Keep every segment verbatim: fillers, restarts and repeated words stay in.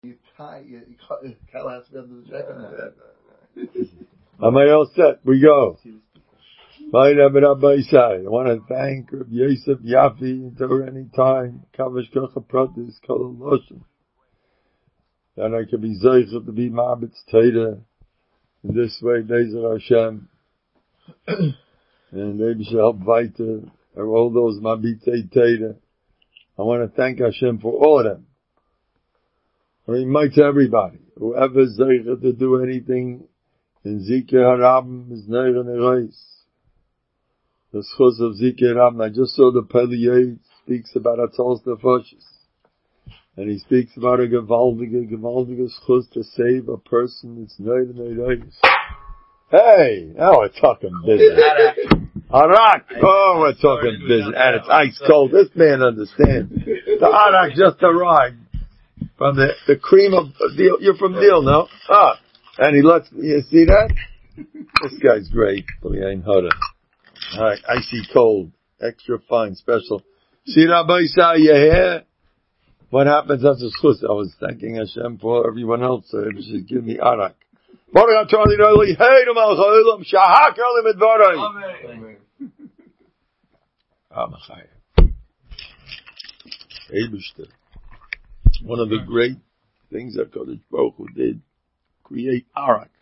You tie, you, you Kyle has to be under the jacket now. Am I all set? We go. I want to thank Rabbi Yosef Yafi until any time. Kavash Kocha Pratis Kol Loshen. Then I can be Zeichel to be Mabitz Teda. In this way, Bezer Hashem. And maybe she'll help weiter. Or all those Mabitz Teda. I want to thank Hashem for all of them. I mean, might to everybody. Whoever is Zeichel to do anything in Zikr Harabim is Neir Nereis. The schus of Zikr Harabim. I just saw the Peliyah speaks about Atzalas Nefashis. And he speaks about a gewaldige, gewaldige schus to save a person. It's Neir Nereis. Hey, now we're talking business. Arak. Oh, we're talking business. And it's ice cold. This man understands. The Arak just arrived. From the, the cream of Deal. You're from Deal, no? Ah. And he lets, you see that? This guy's great. Alright, icy cold. Extra fine, special. See Rabbi Isa, you here? What happens after schus? I was thanking Hashem for everyone else, so he should give me Arak. Amen. One of the great things that Kodesh Baruch Hu did, create Arak.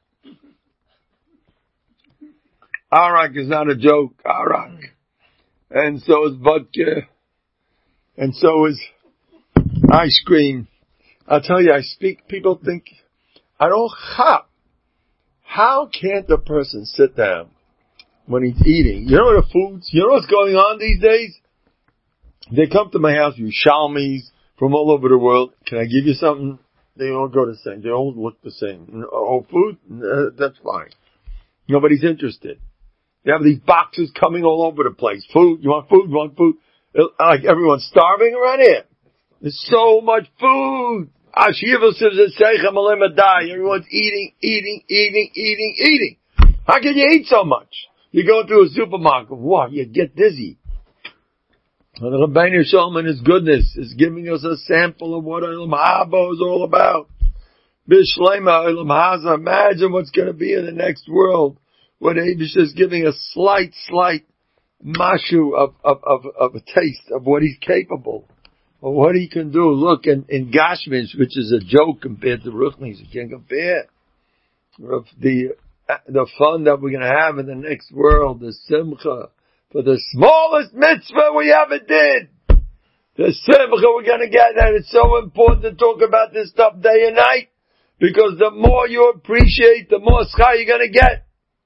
Arak is not a joke, Arak. And so is vodka. And so is ice cream. I'll tell you, I speak, people think, I don't hop. How can't a person sit down when he's eating? You know the foods, you know what's going on these days? They come to my house, you Shalmis, from all over the world. Can I give you something? They all go the same. They all look the same. Oh, food? Uh, that's fine. Nobody's interested. They have these boxes coming all over the place. Food? You want food? You want food? Like everyone's starving around here. There's so much food. Everyone's eating, eating, eating, eating, eating. How can you eat so much? You go through a supermarket. What? You get dizzy. And the Rabbeinu Shalom in His goodness is giving us a sample of what Olam Haba is all about. Bishlema Olam Haza. Imagine what's going to be in the next world. What Eibush is giving a slight, slight mashu of, of, of, of a taste of what He's capable of, what He can do. Look, in, in Gashmish, which is a joke compared to Ruchnis, you can't compare. The, the fun that we're going to have in the next world, the Simcha. For the smallest mitzvah we ever did. The simcha we're gonna get, and it's so important to talk about this stuff day and night, because the more you appreciate, the more schar you're gonna get.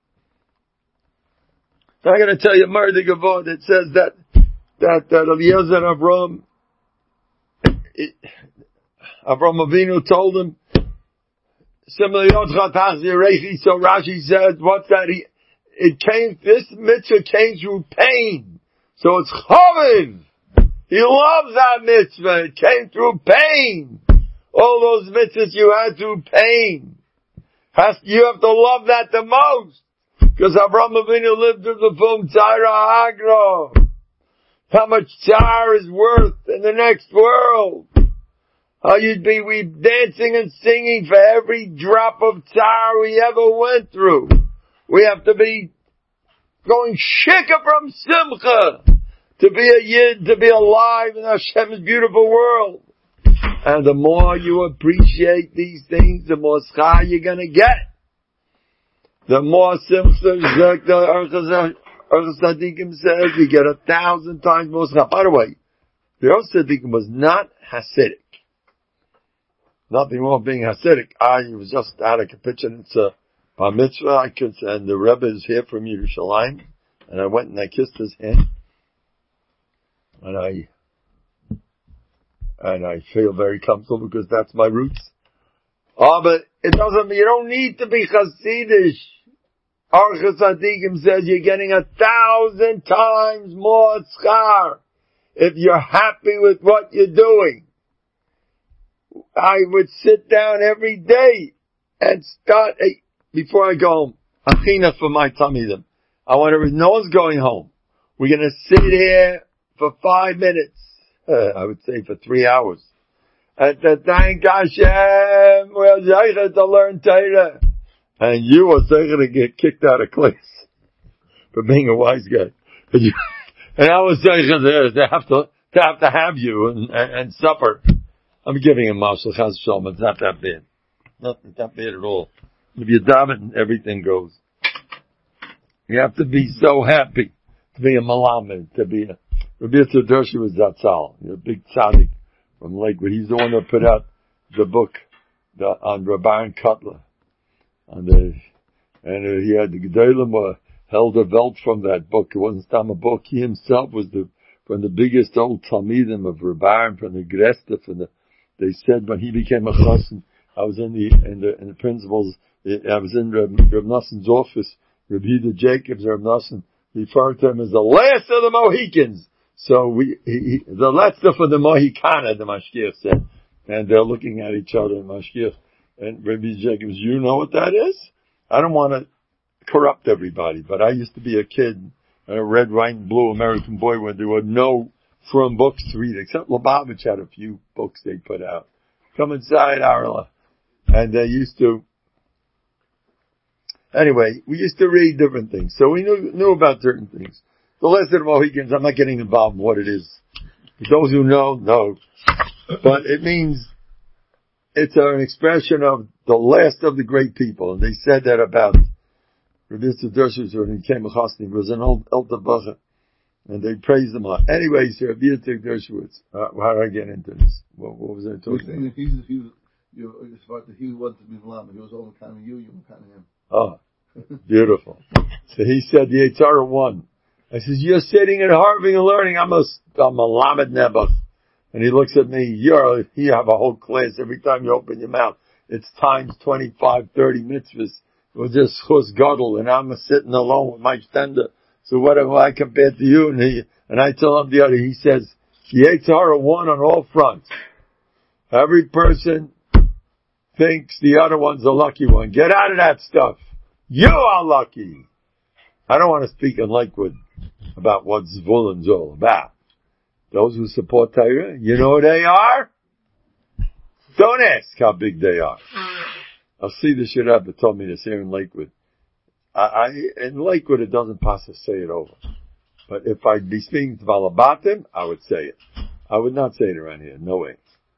I'm gonna tell you a Mardi Gavod that says that, that, that Eliezer Avram, it, Avram Avinu told him, similarly, so Rashi says, what's that? He, It came, this mitzvah came through pain. So it's chaviv. He loves that mitzvah. It came through pain. All those mitzvahs you had through pain. Has, you have to love that the most. Because Avraham Avinu lived through the film Tzara Agro. How much tzar is worth in the next world. How you'd be we dancing and singing for every drop of tzar we ever went through. We have to be going shika from simcha to be a yid, to be alive in Hashem's beautiful world. And the more you appreciate these things, the more schar you're gonna get. The more simcha, the Orchos Tzadikim says, you get a thousand times more schar. By the way, the Orchos Tzadikim was not Hasidic. Nothing wrong with being Hasidic. I was just out of Kapitchin. It's a Bar mitzvah, I could, and the Rebbe is here from Yerushalayim, and I went and I kissed his hand, and I, and I feel very comfortable because that's my roots. Oh, but it doesn't, you don't need to be Hasidish. Orchos Tzadikim says you're getting a thousand times more schar if you're happy with what you're doing. I would sit down every day and start a, before I go home, achina for my Talmidim. I want to, no one's going home. We're going to sit here for five minutes. Uh, I would say for three hours. and to thank Hashem, we're zeicher to learn Torah. And you were zeicher to get kicked out of class for being a wise guy. And I was zeicher to have to, to have to have you and, and, and supper. I'm giving him Marshal Chaz Shalom. It's not that bad. Not that bad at all. If you daven, everything goes. You have to be so happy to be a Malamed, to be a, Rabbi Yitzhak Dershi was Zatzal, a big tzaddik from Lakewood. He's the one that put out the book the, on Rabbi Kotler. On the, and uh, he had the Gedolim uh, held a belt from that book. It wasn't Stam a book. He himself was the, from the biggest old Talmidim of Rabbi, from the Gresta, from the, they said when he became a chassan, I was in the, in the, in the principal's, I was in Reb, Reb Noson's office. Reb Yehuda Jacobs, Reb Noson, referred to him as the last of the Mohicans. So we, he, he, the last of the Mohicana, the Mashgiach said. And they're looking at each other, and Mashgiach, and Reb Yehuda Jacobs, you know what that is? I don't want to corrupt everybody, but I used to be a kid, a red, white, and blue American boy when there were no from books to read, except Lubavitch had a few books they put out. Come inside, Arla. And they used to, anyway, we used to read different things. So we knew, knew about certain things. The last of the Mohicans, I'm not getting involved in what it is. For those who know, know. But it means, it's an expression of the last of the great people. And they said that about Rabbi Yitzhak Dershowitz when he came to Chasni. He was an old Elder Bacha. And they praised him a lot. Anyways, Rabbi Yitzhak Dershowitz. Uh, how did I get into this? What, what was I talking about? He's, he's, you, it's about the, he wanted to be Malam. He was all kind of you, you were kind of him. Oh, beautiful. So he said the Yetzer Hara won. I says, you're sitting and harving and learning. I'm a, I'm a Lamed Nebuch. And he looks at me, you're, you have a whole class every time you open your mouth. It's times twenty-five, thirty mitzvahs. It was just chus gadol, and I'm sitting alone with my stender. So what am I compared to you? And he, and I tell him the other, he says, the Yetzer Hara won on all fronts. Every person thinks the other one's a lucky one. Get out of that stuff. You are lucky. I don't want to speak in Lakewood about what Zvulun's all about. Those who support Torah, you know who they are? Don't ask how big they are. I'll see the Shirabba told me this here in Lakewood. I, I, in Lakewood it doesn't pass to say it over. But if I'd be speaking to Valabatim, I would say it. I would not say it around here. No way.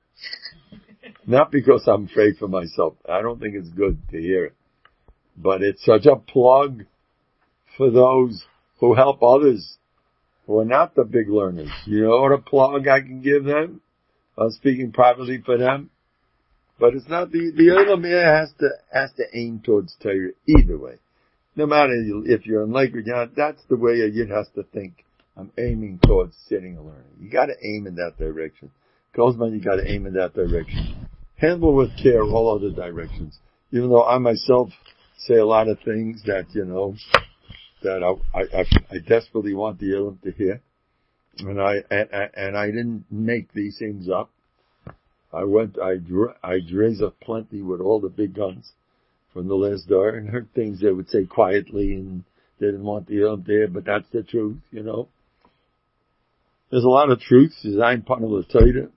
Not because I'm afraid for myself. I don't think it's good to hear it. But it's such a plug for those who help others who are not the big learners. You know what a plug I can give them? I'm speaking privately for them. But it's not the, the Olam here has to, has to aim towards Torah either way. No matter if you're in Lakewood, you know, that's the way a Yid has to think. I'm aiming towards sitting and learning. You gotta aim in that direction. Kozman, you gotta aim in that direction. Handle with care all other directions. Even though I myself say a lot of things that, you know, that I, I, I desperately want the Olam to hear. And I, and, and I didn't make these things up. I went, I, I raised up plenty with all the big guns from the last door and heard things they would say quietly and they didn't want the Olam there, but that's the truth, you know. There's a lot of truth. Design part of the Torah.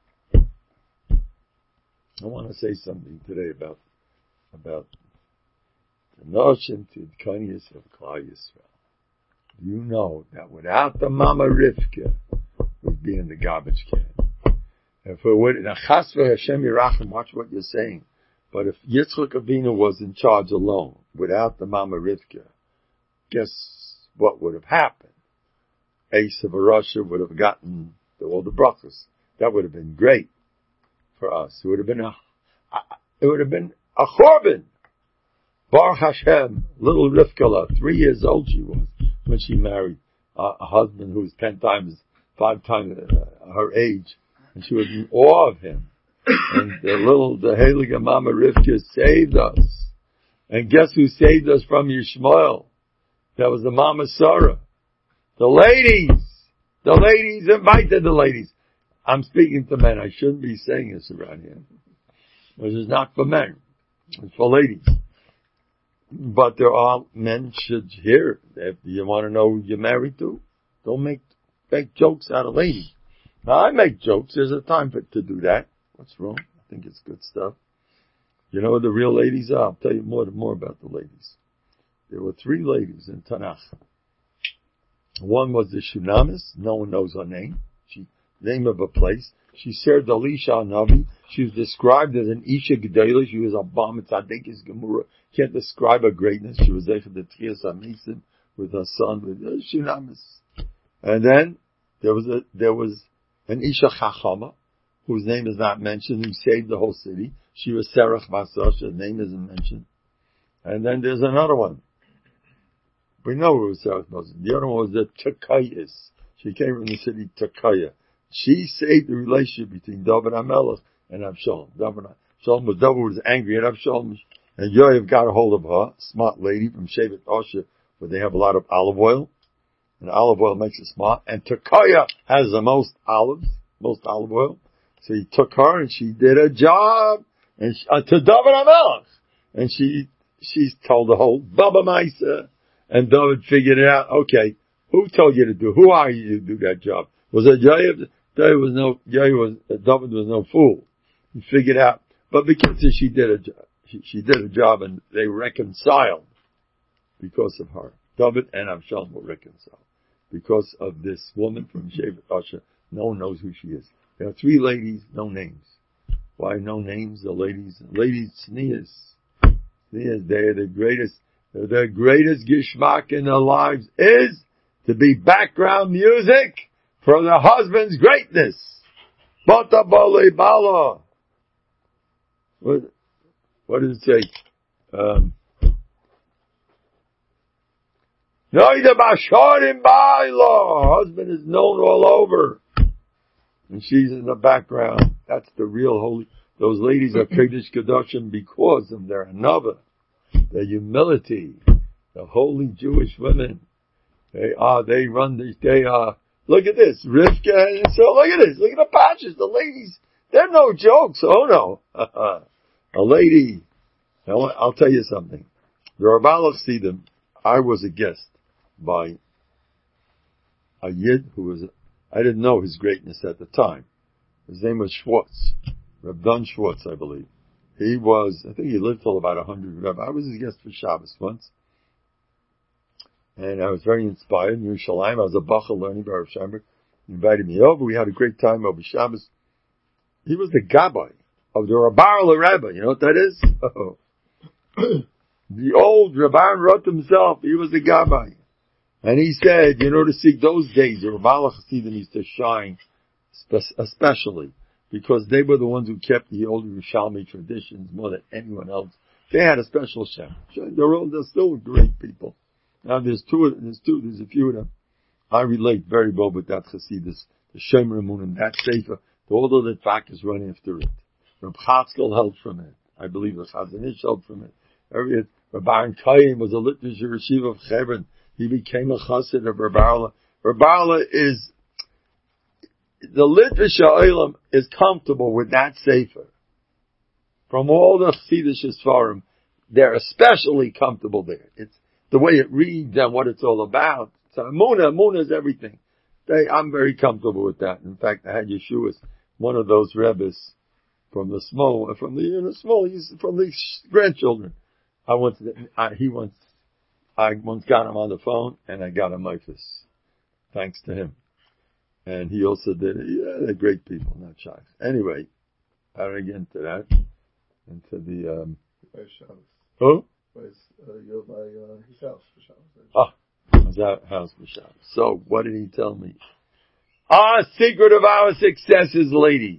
I want to say something today about, about the notion to the kindness of Klal Yisrael. You know that without the Mama Rivka, we'd be in the garbage can. If it would, now Chas v'Hashem Yirachim, watch what you're saying. But if Yitzchak Avinu was in charge alone, without the Mama Rivka, guess what would have happened? Esav Russia would have gotten all the brachos. That would have been great for us. It would have been a, it would have been a chorban. Baruch Hashem, little Rivkala, three years old she was when she married uh, a husband who was ten times, five times uh, her age. And she was in awe of him. And the little, the Heilige Mama Rivka saved us. And guess who saved us from Yishmael? That was the Mama Sarah. The ladies! The ladies invited the ladies. I'm speaking to men. I shouldn't be saying this around here. This is not for men. It's for ladies. But there are, men should hear it. If you want to know who you're married to, don't make, make jokes out of ladies. Now, I make jokes. There's a time for, to do that. What's wrong? I think it's good stuff. You know what the real ladies are? I'll tell you more and more about the ladies. There were three ladies in Tanakh. One was the Shunamis. No one knows her name. She, name of a place. She served Elisha Navi. She was described as an Isha Gedela. She was a Bam Tzadikis Gemura. Can't describe her greatness. She was there for the Tchias HaMisim with her son, with uh, Shunamis. And then there was a, there was an Isha Chachama, whose name is not mentioned, who saved the whole city. She was Serach Masash. Her name isn't mentioned. And then there's another one. We know it was Serach Masash. The other one was the Takayis. She came from the city Takaya. She saved the relationship between David HaMelech and Avshalom. David Avshalom was, David was angry at Avshalom, and Yoav got a hold of her, smart lady from Shevet Osher, where they have a lot of olive oil, and olive oil makes it smart, and Takaya has the most olives, most olive oil, so he took her and she did a job, and she, uh, to David HaMelech, and she, she told the whole Baba Maisa, and David figured it out, okay, who told you to do, who are you to do that job? Was it Yoav? David was no, David was, David was no fool. He figured out, but because she did a job, she, she did a job and they reconciled because of her. David and Avshalom were reconciled because of this woman from Shevet Asher. No one knows who she is. There are three ladies, no names. Why no names? The ladies, ladies Tznias. Tznias, they're the greatest, they're the greatest gishmak in their lives is to be background music for the husband's greatness. Bata bali bala. What, what does it say? Um, husband is known all over. And she's in the background. That's the real holy. Those ladies are Kodesh Kedoshim because of their anava, their humility, the holy Jewish women. They are, they run these, they are, look at this, Rivka, and so look at this, look at the patches, the ladies, they're no jokes, oh no. A lady, I'll tell you something. The Rabbal of Sidim, I was a guest by a Yid who was, I didn't know his greatness at the time. His name was Schwartz, Reb Don Schwartz, I believe. He was, I think he lived till about a hundred. I was his guest for Shabbos once. And I was very inspired in Yerushalayim. I was a Bachel learning by Rav Scheinberg. He invited me over. We had a great time over Shabbos. He was the Gabbai of the Rabbar Rebbe. You know what that is? Oh. The old Rabban wrote himself. He was the Gabbai. And he said, you know, to see those days, the Rabbal Chassidim used to shine, especially because they were the ones who kept the old Yerushalmi traditions more than anyone else. They had a special Shem. They're all, they're still great people. Now there's two, there's two, there's a few of them. I relate very well with that Chassidus, the Shem Ramun, and that Sefer. All of the Fakas run after it. Reb Chatzkel held from it. I believe the Chazon Ish held from it. Every, Reb Aaron Kayim was a Litvish Yeshiva of Hebron. He became a Chassid of Reb Arla. Reb Arla is, the Litvish Ha'olam is comfortable with that Sefer. From all the Chassidish Sfarim, they're especially comfortable there. It's the way it reads and what it's all about. So Amunah, Amunah is everything. They, I'm very comfortable with that. In fact, I had Yeshua's, one of those Rebbes from the small, from the, you know, small, he's from the grandchildren. I once, I, he once, I once got him on the phone and I got a Mifus. Thanks to him. And he also did it. Yeah, they're great people, not shy. Anyway, I don't get into that. Into the, um, who? Uh, you're by uh, his house for Shabbos. Ah, his house for Shabbos. So, what did he tell me? Our secret of our success is ladies.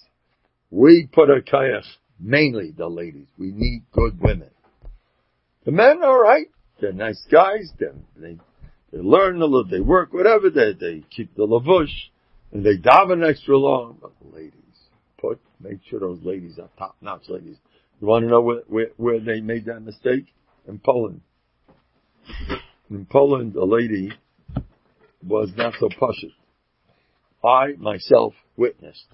We put a kayach, mainly the ladies. We need good women. The men, all right, they're nice guys. They're, they they learn a little, they work, whatever. They they keep the lavush and they daven extra long. But the ladies, put make sure those ladies are top notch ladies. You want to know where, where, where they made that mistake? In Poland. In Poland, a lady was not so pashut. I, myself, witnessed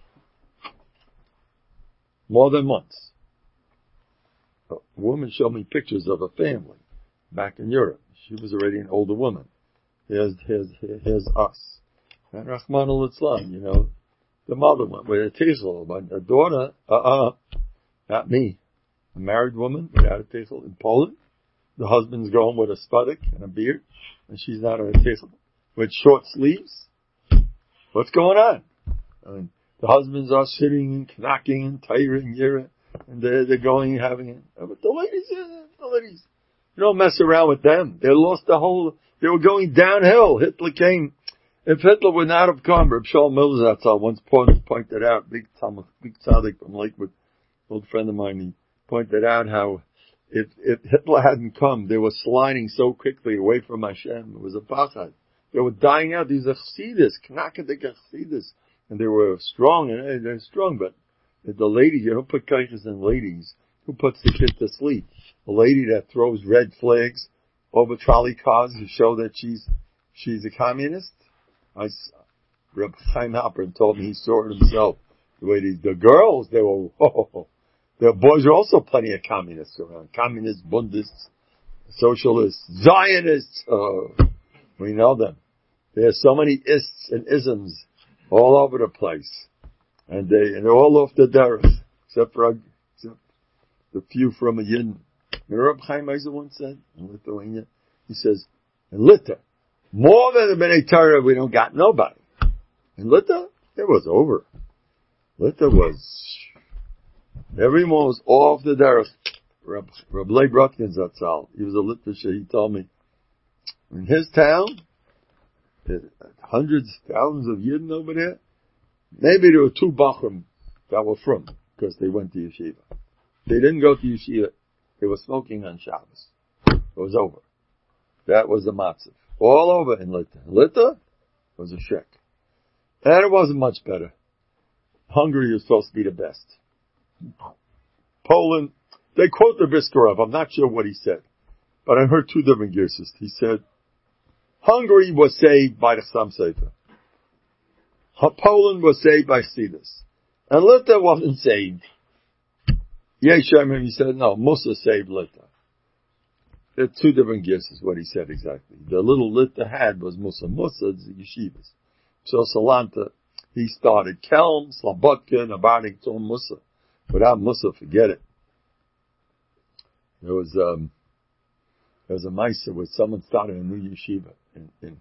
more than once. A woman showed me pictures of a family back in Europe. She was already an older woman. Here's, here's, here's us. And Rahman al-Islam, you know, The mother went with a tichel, but the daughter, uh-uh, not me. A married woman without a tichel in Poland. The husband's going with a spudik and a beard, and she's not on a tichel with short sleeves. What's going on? I mean, the husbands are sitting and knocking and Torah and Yira, and they're, they're going and having it. But the ladies, the ladies, you don't mess around with them. They lost the whole, they were going downhill. Hitler came. If Hitler would not have come, Reb Shaul Milzatzel once pointed out, big Talmud, big tzaddik from Lakewood, old friend of mine, he pointed out how if, if Hitler hadn't come, they were sliding so quickly away from Hashem. It was a pachad. They were dying out. These are chassidus, knackedik chassidus. And they were strong, and they're strong, but the ladies, you don't put kaiches in ladies. Who puts the kid to sleep? A lady that throws red flags over trolley cars to show that she's, she's a communist? I, Reb Chaim Halpern told me he saw it himself. The way the, the girls, they were, oh, the boys are also plenty of communists around. Communists, Bundists, Socialists, Zionists, oh, we know them. There's so many ists and isms all over the place. And they, and they're all off the derech, except for, except the few from a Yidden. Reb Chaim Eiser once said, in Lithuania, he says, in Lita, more than the B'nai Torah, we don't got nobody. In Lita, it was over. Lita was, everyone was off the derech. Reb, Reb Leib Rotkin Zatzal, he was a Litvisher, he told me, in his town, hundreds, thousands of Yidden over there, maybe there were two Bachrim that were from, because they went to yeshiva. They didn't go to yeshiva, they were smoking on Shabbos. It was over. That was the matzav. All over in Lita. Lita was a shek. And it wasn't much better. Hungary was supposed to be the best. Poland, they quote the Briskerov, I'm not sure what he said, but I heard two different gerses. He said, Hungary was saved by the Chassam Sofer. Poland was saved by Chassidus. And Lita wasn't saved. Yeshem, he said, no, Musa saved Lita. There are two different gifts is what he said exactly. The little Lita had was Musa. Musa is the yeshivas. So Salanta, he started Kelm, Slobodka, Nabarnik, told Musa. Without Musa, forget it. There was, um, there was a Maisa where someone started a new yeshiva. In, in,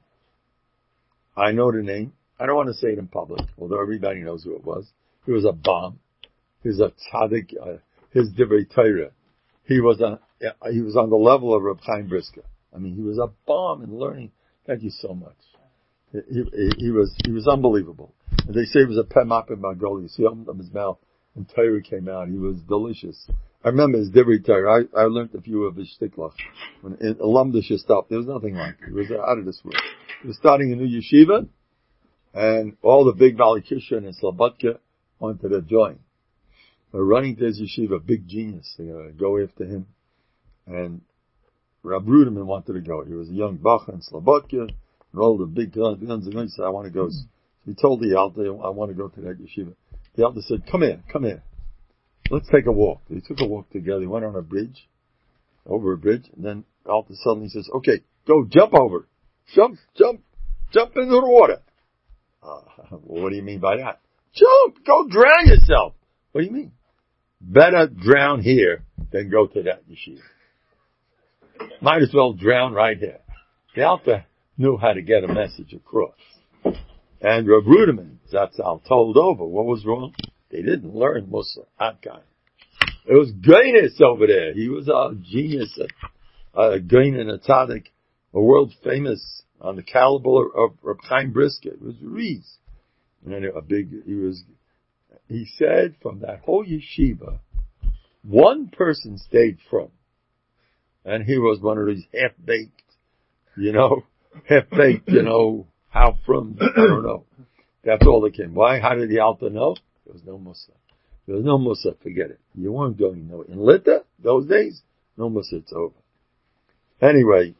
I know the name. I don't want to say it in public, although everybody knows who it was. He was a bomb. He was a tzaddik, uh, his divrei Torah. He was on, he was on the level of Reb Chaim Brisker. I mean, he was a bomb in learning. Thank you so much. He, he, he was, he was unbelievable. And they say he was a pemap in Mongolia. You see, he opened up his mouth and Torah came out. He was delicious. I remember his divrei Torah. I, I learned a few of his shtiklach. When in Alumdisha stuff, there was nothing like it. It was out of this world. He was starting a new yeshiva, and all the big Valley Kishon and Slobodka wanted to join. They're running to his yeshiva, big genius. They're going to go after him. And Rab Ruderman wanted to go. He was a young Bach and Slobodka, and all the big guns and guns said, I want to go. So he told the Alta, I want to go to that yeshiva. The Alta said, come here, come here. Let's take a walk. They took a walk together. They went on a bridge, over a bridge, and then Alta suddenly says, okay, go jump over. Jump, jump, jump into the water. Uh, well, what do you mean by that? Jump, go drown yourself. What do you mean? Better drown here than go to that yeshiva. Might as well drown right here. The Alta knew how to get a message across. And Reb Ruderman, Zatzal, told over. What was wrong? They didn't learn Musa, Adkan. It was Gainus over there. He was a genius, a, a Gain and a Tzaddik, a world famous on the caliber of Reb Chaim Brisker. It was Rees. And then a big, he was, he said from that whole yeshiva, one person stayed from. And he was one of these half-baked, you know, half-baked, you know, how from, I don't know. That's all that came. Why? How did the Alta know? There was no Musa. There was no Musa, forget it. You weren't going nowhere. In Lita, those days, no Musa, it's over. Anyway,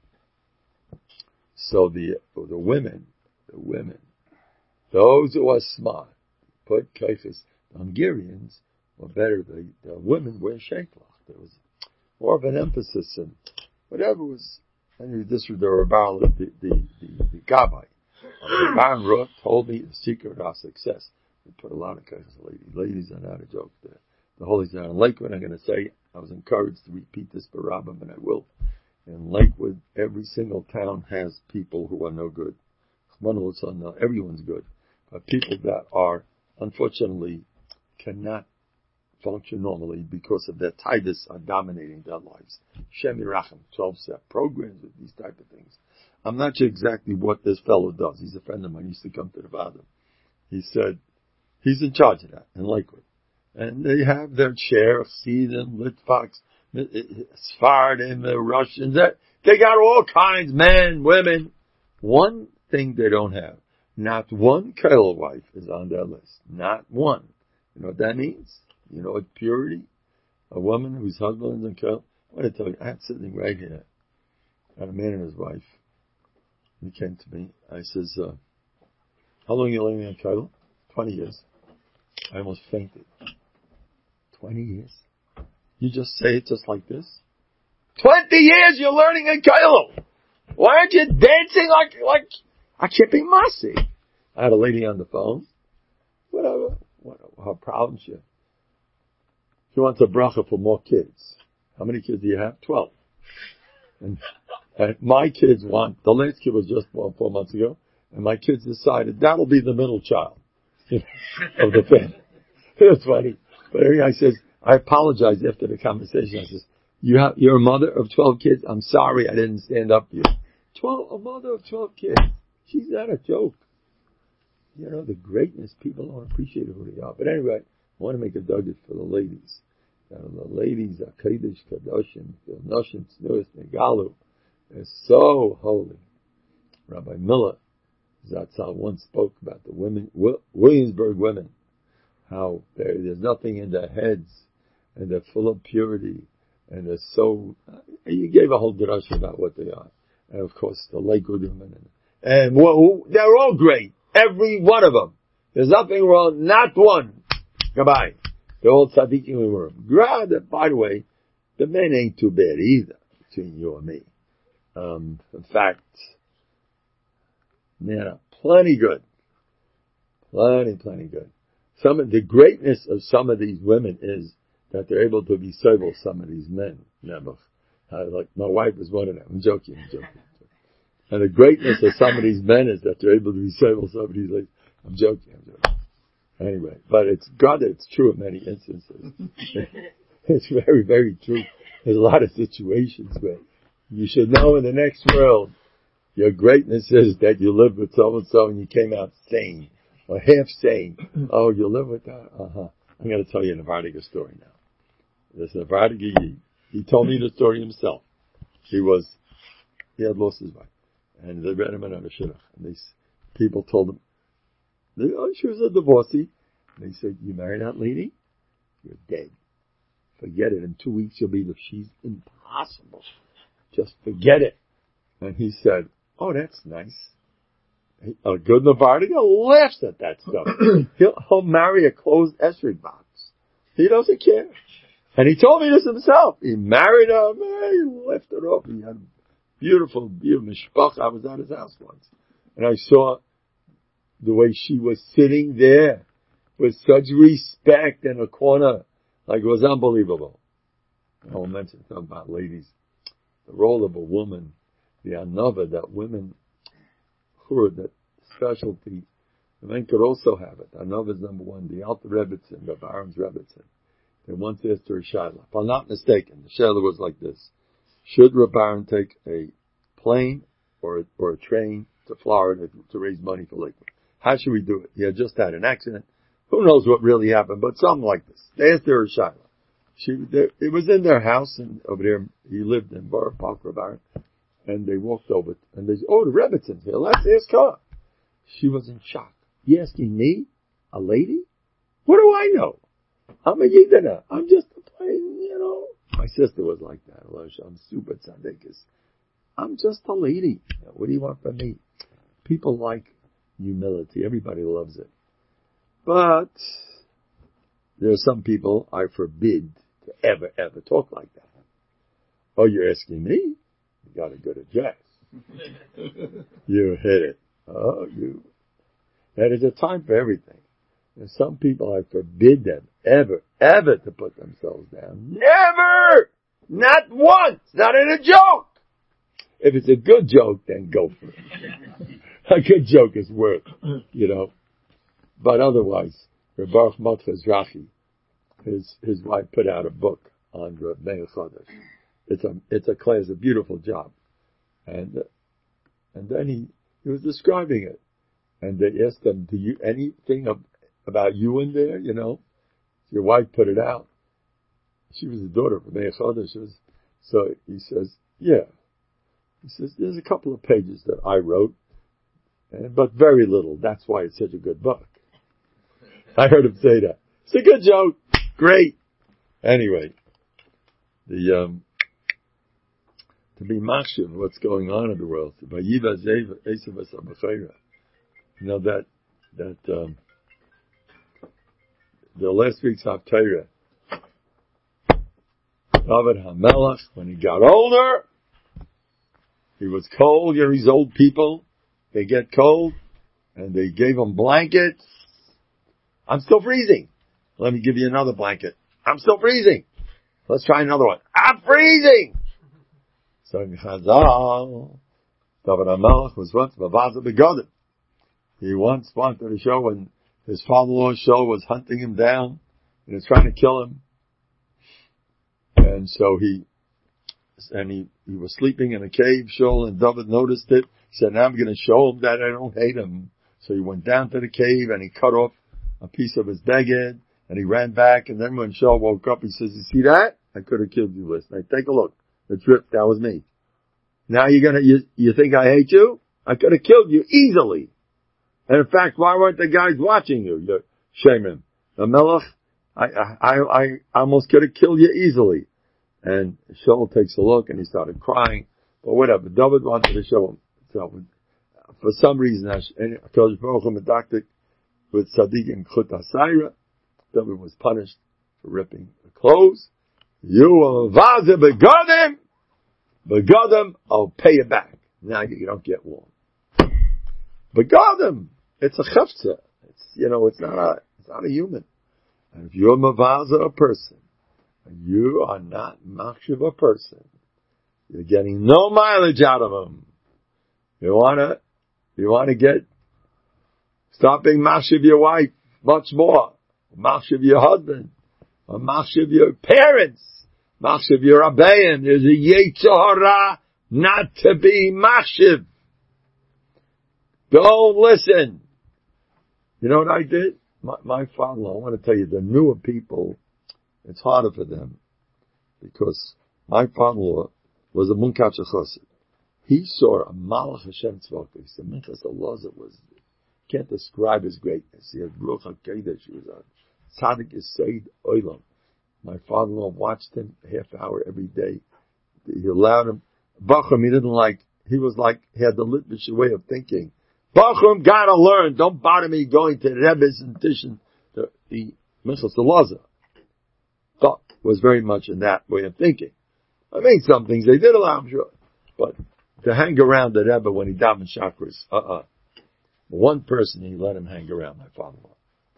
so the, the women, the women, those who are smart, put kaifas, the Hungarians were better. The, the women were sheiklach. There was more of an emphasis in whatever was, and this was the Rabbi, the, the, the, the Gabbai. The Baron Roth told me the secret of our success. They put a lot of kinds of ladies. Ladies are not a joke there. The Holy Zion in Lakewood, I'm going to say, I was encouraged to repeat this for Rabbim, and I will. In Lakewood, every single town has people who are no good. Everyone's good. But people that are, unfortunately, cannot function normally because of their tightness are dominating their lives. Shem Yerachem, twelve-step programs with these type of things. I'm not sure exactly what this fellow does. He's a friend of mine. He used to come to the Vadim. He said, he's in charge of that in Lakewood. And they have their share of Siddim, Litvaks, Sephardim, Russians. They got all kinds, men, women. One thing they don't have, not one Keilah wife is on their list. Not one. You know what that means? You know what purity? A woman whose husband is in Keilah. I want to tell you, I had sitting right here. I had a man and his wife. He came to me. I says, uh, how long are you living in Keilah? Twenty years. I almost fainted. Twenty years. You just say it just like this? Twenty years you're learning in Keilah. Why aren't you dancing like, like, I can't be Masi. I had a lady on the phone. Whatever. What her problem she She wants a bracha for more kids. How many kids do you have? Twelve. And, and my kids want, the last kid was just born four months ago, and my kids decided that'll be the middle child of the family. It's funny. But anyway, I says, I apologize after the conversation. I says, you have, you're a mother of twelve kids. I'm sorry I didn't stand up for you. Twelve, a mother of twelve kids. She's not a joke. You know, the greatness, people don't appreciate who they are. But anyway, I want to make a dugget for the ladies. You know, the ladies are Kodesh, Kadoshim, Noshim, Tznuas, Negalu. They're so holy. Rabbi Miller, Zatzal once spoke about the women, Williamsburg women, how there's nothing in their heads, and they're full of purity, and they're so, you gave a whole drasha about what they are. And of course, the Lakewood women, and, and well, they're all great. Every one of them. There's nothing wrong, not one. Goodbye. They're all tzaddikim in the world. By the way, the men ain't too bad either, between you and me. Um, in fact, men are plenty good. Plenty, plenty good. Some of the greatness of some of these women is that they're able to be civil some of these men. Never. Uh, like my wife is one of them. I'm joking, I'm joking. And the greatness of some of these men is that they're able to be civil some of these ladies. I'm joking, I'm joking. Anyway, but it's God, it's true in many instances. It's very, very true. There's a lot of situations where you should know in the next world, your greatness is that you live with so and so and you came out sane or half sane. Oh, you live with that? Uh-huh. I'm going to tell you a Navardiga story now. This Navardiga, he, he told me the story himself. He was, he had lost his wife. And they read him another shidduch. And these people told him, oh, she was a divorcee. And they said, you married that lady? You're dead. Forget it. In two weeks you'll be, she's impossible. Just forget it. And he said, oh, that's nice. A good Navardiga laughs at that stuff. he'll, he'll marry a closed esrog box. He doesn't care. And he told me this himself. He married her, man, he lifted her up. He had beautiful, beautiful mishpach. I was at his house once. And I saw the way she was sitting there with such respect in a corner. Like it was unbelievable. I will mention something about ladies. The role of a woman, the anava that women who are that specialty, the men could also have it. Anava is number one. The Alter Rebbetzin, the Aaron's Rebbetzin. They once asked her a shayla. If I'm not mistaken, the shayla was like this. Should Reb Aaron take a plane or a, or a train to Florida to, to raise money for Lakewood? How should we do it? He had just had an accident. Who knows what really happened, but something like this. They asked her a shayla. She, they, it was in their house, and over there, he lived in Borough Park, Reb Aaron, and they walked over, and they said, oh, the Rebbetzins here, let's ask her. She was in shock. You asking me? A lady? What do I know? I'm a Yidana. I'm just a plain, you know. My sister was like that. I'm super tzaddikus. I'm just a lady. What do you want from me? People like humility. Everybody loves it. But there are some people I forbid to ever, ever talk like that. Oh, you're asking me? You got a good address. You hit it. Oh, you. There is a time for everything. And some people, I forbid them ever, ever to put themselves down. Never! Not once! Not in a joke! If it's a good joke, then go for it. A good joke is worth, you know. But otherwise, Reb Baruch Motchas Rachi, his, his wife put out a book on Reb Meir Chodesh. It's a, it's a class, a beautiful job. And, uh, and then he, he was describing it. And they asked him, do you, anything of, about you in there, you know? Your wife put it out. She was the daughter of Meir Chodesh. So he says, yeah. He says, there's a couple of pages that I wrote, and, but very little. That's why it's such a good book. I heard him say that. It's a good joke. Great. Anyway, the, um, to be machshav what's going on in the world. You know that, that, um, the last week's Haftarah, David HaMelech, when he got older, he was cold. You know, these old people, they get cold, and they gave him blankets. I'm still freezing. Let me give you another blanket. I'm still freezing. Let's try another one. I'm freezing! So in Chazal, David HaMelech was once Mavaza Begodim. He once wanted to show when his father-in-law Shaul was hunting him down and was trying to kill him. And so he, and he, he was sleeping in a cave, Shaul, and David noticed it. He said, now I'm going to show him that I don't hate him. So he went down to the cave and he cut off a piece of his beged and he ran back. And then when Shaul woke up, he says, you see that? I could have killed you last night. Take a look. The drip, that was me. Now you're gonna, you, you think I hate you? I could have killed you easily. And in fact, why weren't the guys watching you? You're shaming. The Melech, I, I, I, I almost could have killed you easily. And Shaul takes a look and he started crying. But whatever, David wanted to show him. So, for some reason, Kodesh Baruch Hu Medaktik with Sadiq and Chut HaSayra, David was punished for ripping the clothes. You will vaze begodim, begodim, I'll pay you back. Now you don't get warm. Begodim, it's a chefza. It's, you know, it's not a, it's not a human. And if you're mavaza a person, you are not machshav a person, you're getting no mileage out of them. You wanna, you wanna get, stop being machshav your wife much more, machshav your husband, or machshav your parents, machshav your abayim. There's a yetzer hara not to be machshav. Don't listen. You know what I did? My, my father-in-law, I want to tell you, the newer people, it's harder for them. Because my father-in-law was a Munkatcher Chassid. He saw a Malach Hashem Tzvaka. He said, Minchas Elazar was, can't describe his greatness. He had Ruach HaKodesh. He was a Tzaddik Yesod Olam. My father-in-law watched him a half hour every day. He allowed him. Bachram, he didn't like, he was like, he had the Litvish way of thinking. Bachram gotta learn. Don't bother me going to Rebbe's and Tishin. The, the Minchas Elazar thought was very much in that way of thinking. I mean, some things they did allow him, sure. But to hang around the Rebbe when he davened chakras, uh-uh. One person he let him hang around, my father-in-law.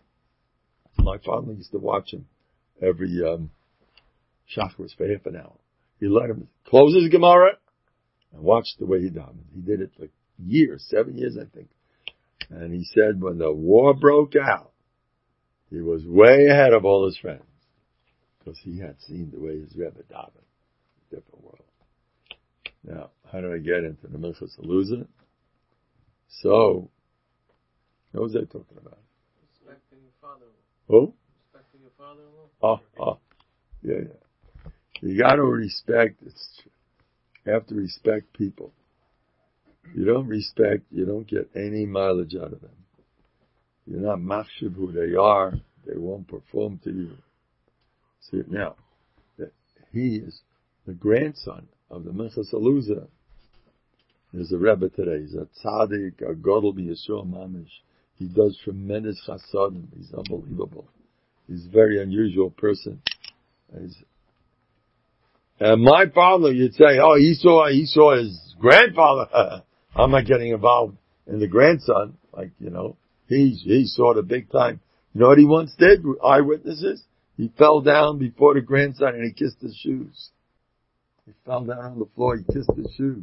My father used to watch him every um chakras for half an hour. He let him close his Gemara and watch the way he davened. He did it for years, seven years, I think. And he said when the war broke out, he was way ahead of all his friends because he had seen the way his Rebbe davened. Different world. Now, how do I get into the Minchas Eluzah? So, what was I talking about? Respecting your father-in-law. Who? Respecting your father-in-law. Oh, oh, yeah, yeah. You got to respect. It's true. You have to respect people. You don't respect, you don't get any mileage out of them. You're not machshav who they are. They won't perform to you. See now, that he is the grandson of the Minchas Eluzah. There's a Rebbe today. He's a tzaddik, a gadol b'Yisrael mamish. He does tremendous chasadim. He's unbelievable. He's a very unusual person. He's, and my father, you'd say, oh, he saw, he saw his grandfather. I'm not getting involved in the grandson. Like, you know, he, he saw the big time. You know what he once did? Eyewitnesses? He fell down before the grandson and he kissed his shoes. He fell down on the floor, he kissed his shoes.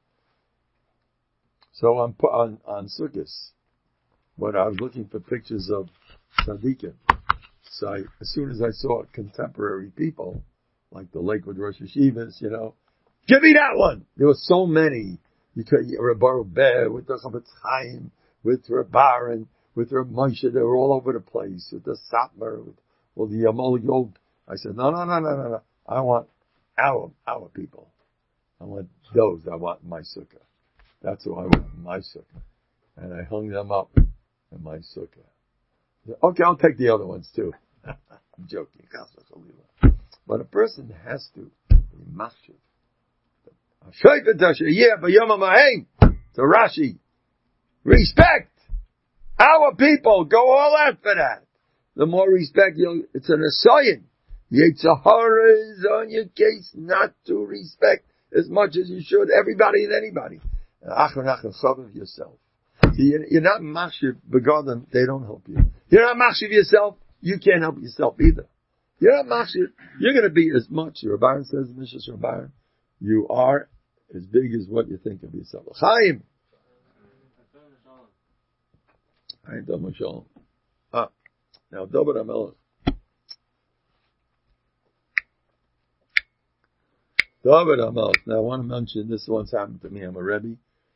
So on, on, on Sukkot, when I was looking for pictures of tzaddikim, so I, as soon as I saw contemporary people, like the Lakewood Rosh Hashivas, you know, give me that one! There were so many. You could, Reb Baruch Ber, with the Chafetz Chaim, with Reb Baron, with Reb Moshe, they were all over the place, with the Satmar, with all the Yamol Yod. I said, no, no, no, no, no, no. I want our, our people. I want those I want in my sukkah. That's who I want in my sukkah. And I hung them up in my sukkah. Okay, I'll take the other ones too. I'm joking. But a person has to be mashkiv. Yeah, but Yom HaMahem, to Rashi, respect our people. Go all out for that. The more respect, you'll, it's an assayin. Yetzer hara is on your case not to respect as much as you should everybody and anybody. Achon achon chaviv yourself. You're not machshiv begotten, they don't help you. You're not machshiv yourself, you can't help yourself either. You're not machshiv, you're going to be as much, Rabban says, Mishas Rabban, you are as big as what you think of yourself. Chaim! I ain't done my shalom. Ah, now David HaMelech. David HaMelech. Now I want to mention, this once happened to me, I'm a Rebbe.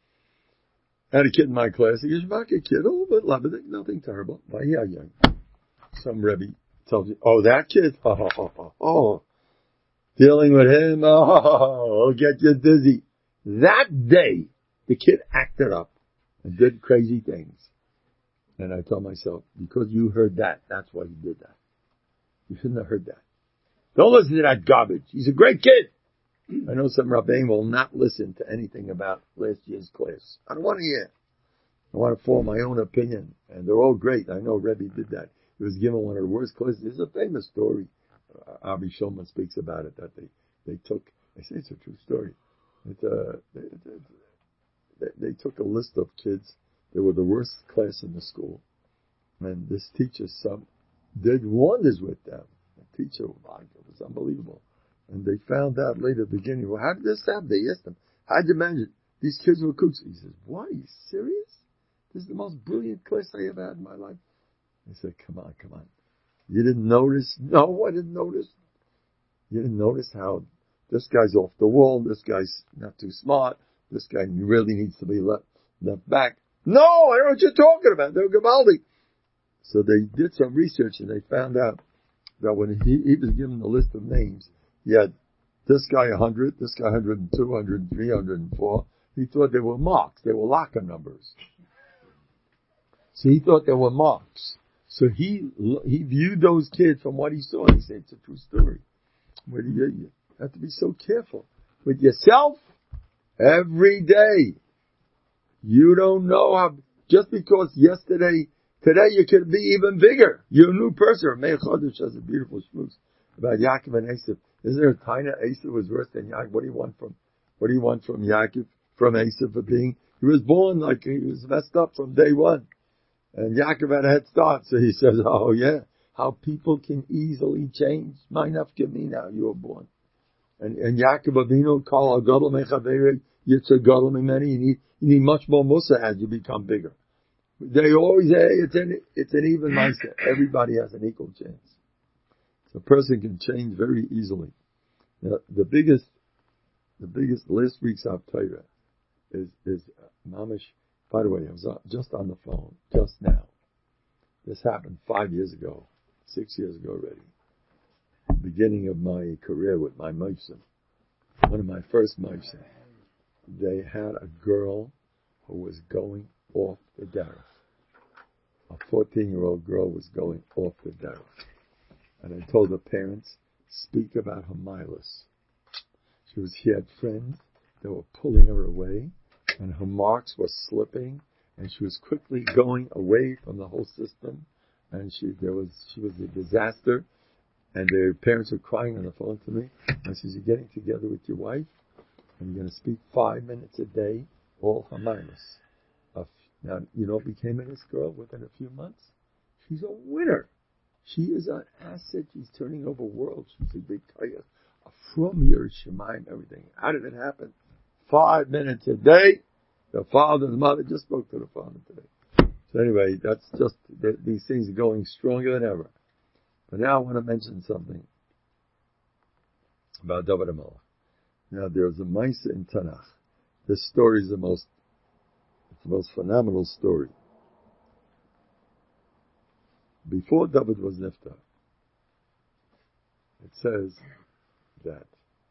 I had a kid in my class, he goes, "Mark, a kid, a little bit lebedik, nothing terrible." But yeah, yeah. Some Rebbe tells you, "Oh, that kid, oh, oh, oh, oh, oh. Dealing with him, oh, he'll get you dizzy." That day, the kid acted up and did crazy things. And I told myself, because you heard that, that's why he did that. You shouldn't have heard that. Don't listen to that garbage. He's a great kid. I know some Rabbeim will not listen to anything about last year's class. I don't want to hear. I want to form my own opinion. And they're all great. I know Rebbe did that. He was given one of the worst classes. It's a famous story. Uh, Avi Shulman speaks about it, that they, they took, I say it's a true story. It, uh, they, they, they took a list of kids. They were the worst class in the school. And this teacher's son did wonders with them. The teacher, it was unbelievable. And they found out later, beginning, well, how did this happen? They asked him, how'd you manage it? These kids were kooks. He says, what? Are you serious? This is the most brilliant class I ever had in my life. I said, come on, come on. You didn't notice? No, I didn't notice. You didn't notice how this guy's off the wall, this guy's not too smart, this guy really needs to be left, left back. No, I don't know what you're talking about. They're Gabaldi. So they did some research and they found out that when he, he was given the list of names, he had this guy one hundred, this guy one hundred two, one hundred three, one hundred four. He thought they were marks. They were locker numbers. So he thought they were marks. So he he viewed those kids from what he saw and he said, it's a true story. Where do you, you have to be so careful with yourself every day. You don't know how, just because yesterday, today you could be even bigger. You're a new person. Meir Chodesh has a beautiful shmuz about Yaakov and Esav. Isn't there a time that Esav was worse than Yaakov? What do you want from, what do you want from Yaakov, from Esav for being, he was born like he was messed up from day one. And Yaakov had a head start, so he says, oh yeah, how people can easily change. Mine up, give me now, you were born. And, and Yaakov Avinu, Kol HaGadol Mechaveri, Yitzhak Gadol Mimeni, you need, you need much more Musa as you become bigger. They always say it's an, it's an even mindset. Everybody has an equal chance. So a person can change very easily. Now, the biggest, the biggest last week's Haftarah is, is Mamish. By the way, I was just on the phone just now. This happened five years ago, six years ago already. Beginning of my career with my Moifsim. One of my first Moifsim. They had a girl who was going off the derech. A fourteen-year-old girl was going off the derech. And I told the parents, speak about her milas. She was, she had friends that were pulling her away, and her marks were slipping, and she was quickly going away from the whole system, and she, there was, she was a disaster, and their parents were crying on the phone to me. I said, you're getting together with your wife, and you're going to speak five minutes a day, all her milas. Now, you know what became of this girl within a few months? She's a winner. She is an asset. She's turning over worlds. She's a big tiger. From your Shemaim, everything. How did it happen? Five minutes a day. The father and the mother just spoke to the father today. So anyway, that's just, these things are going stronger than ever. But now I want to mention something about David HaMelech. Now there's a Maisa in Tanakh. This story is the most, it's the most phenomenal story. Before David was Niftar, it says that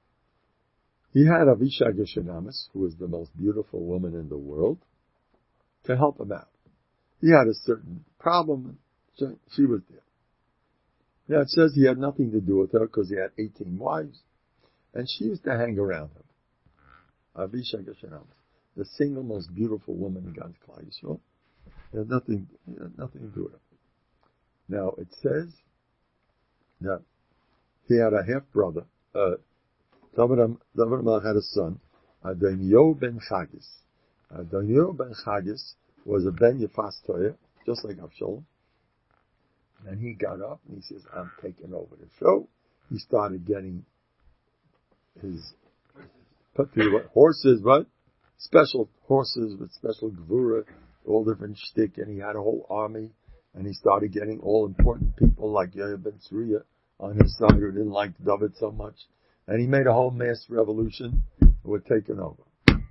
he had Avishag Yeshanamis, who was the most beautiful woman in the world, to help him out. He had a certain problem, and she was there. Now it says he had nothing to do with her because he had eighteen wives, and she used to hang around him. Avishag Yeshanamis, the single most beautiful woman in God's Klal Yisrael, he had nothing, he had nothing to do with her. Now it says that he had a half brother. Uh, David HaMelech had a son, Adonio ben Chagis. Adonio ben Chagis was a ben Yefas Toya, just like Avshalom. And he got up and he says, I'm taking over the show. He started getting his, put through what, horses, what? Special horses with special gvura, all different shtick, and he had a whole army. And he started getting all important people like Yoav ben Tzruya on his side who didn't like David so much. And he made a whole mass revolution and were taken over.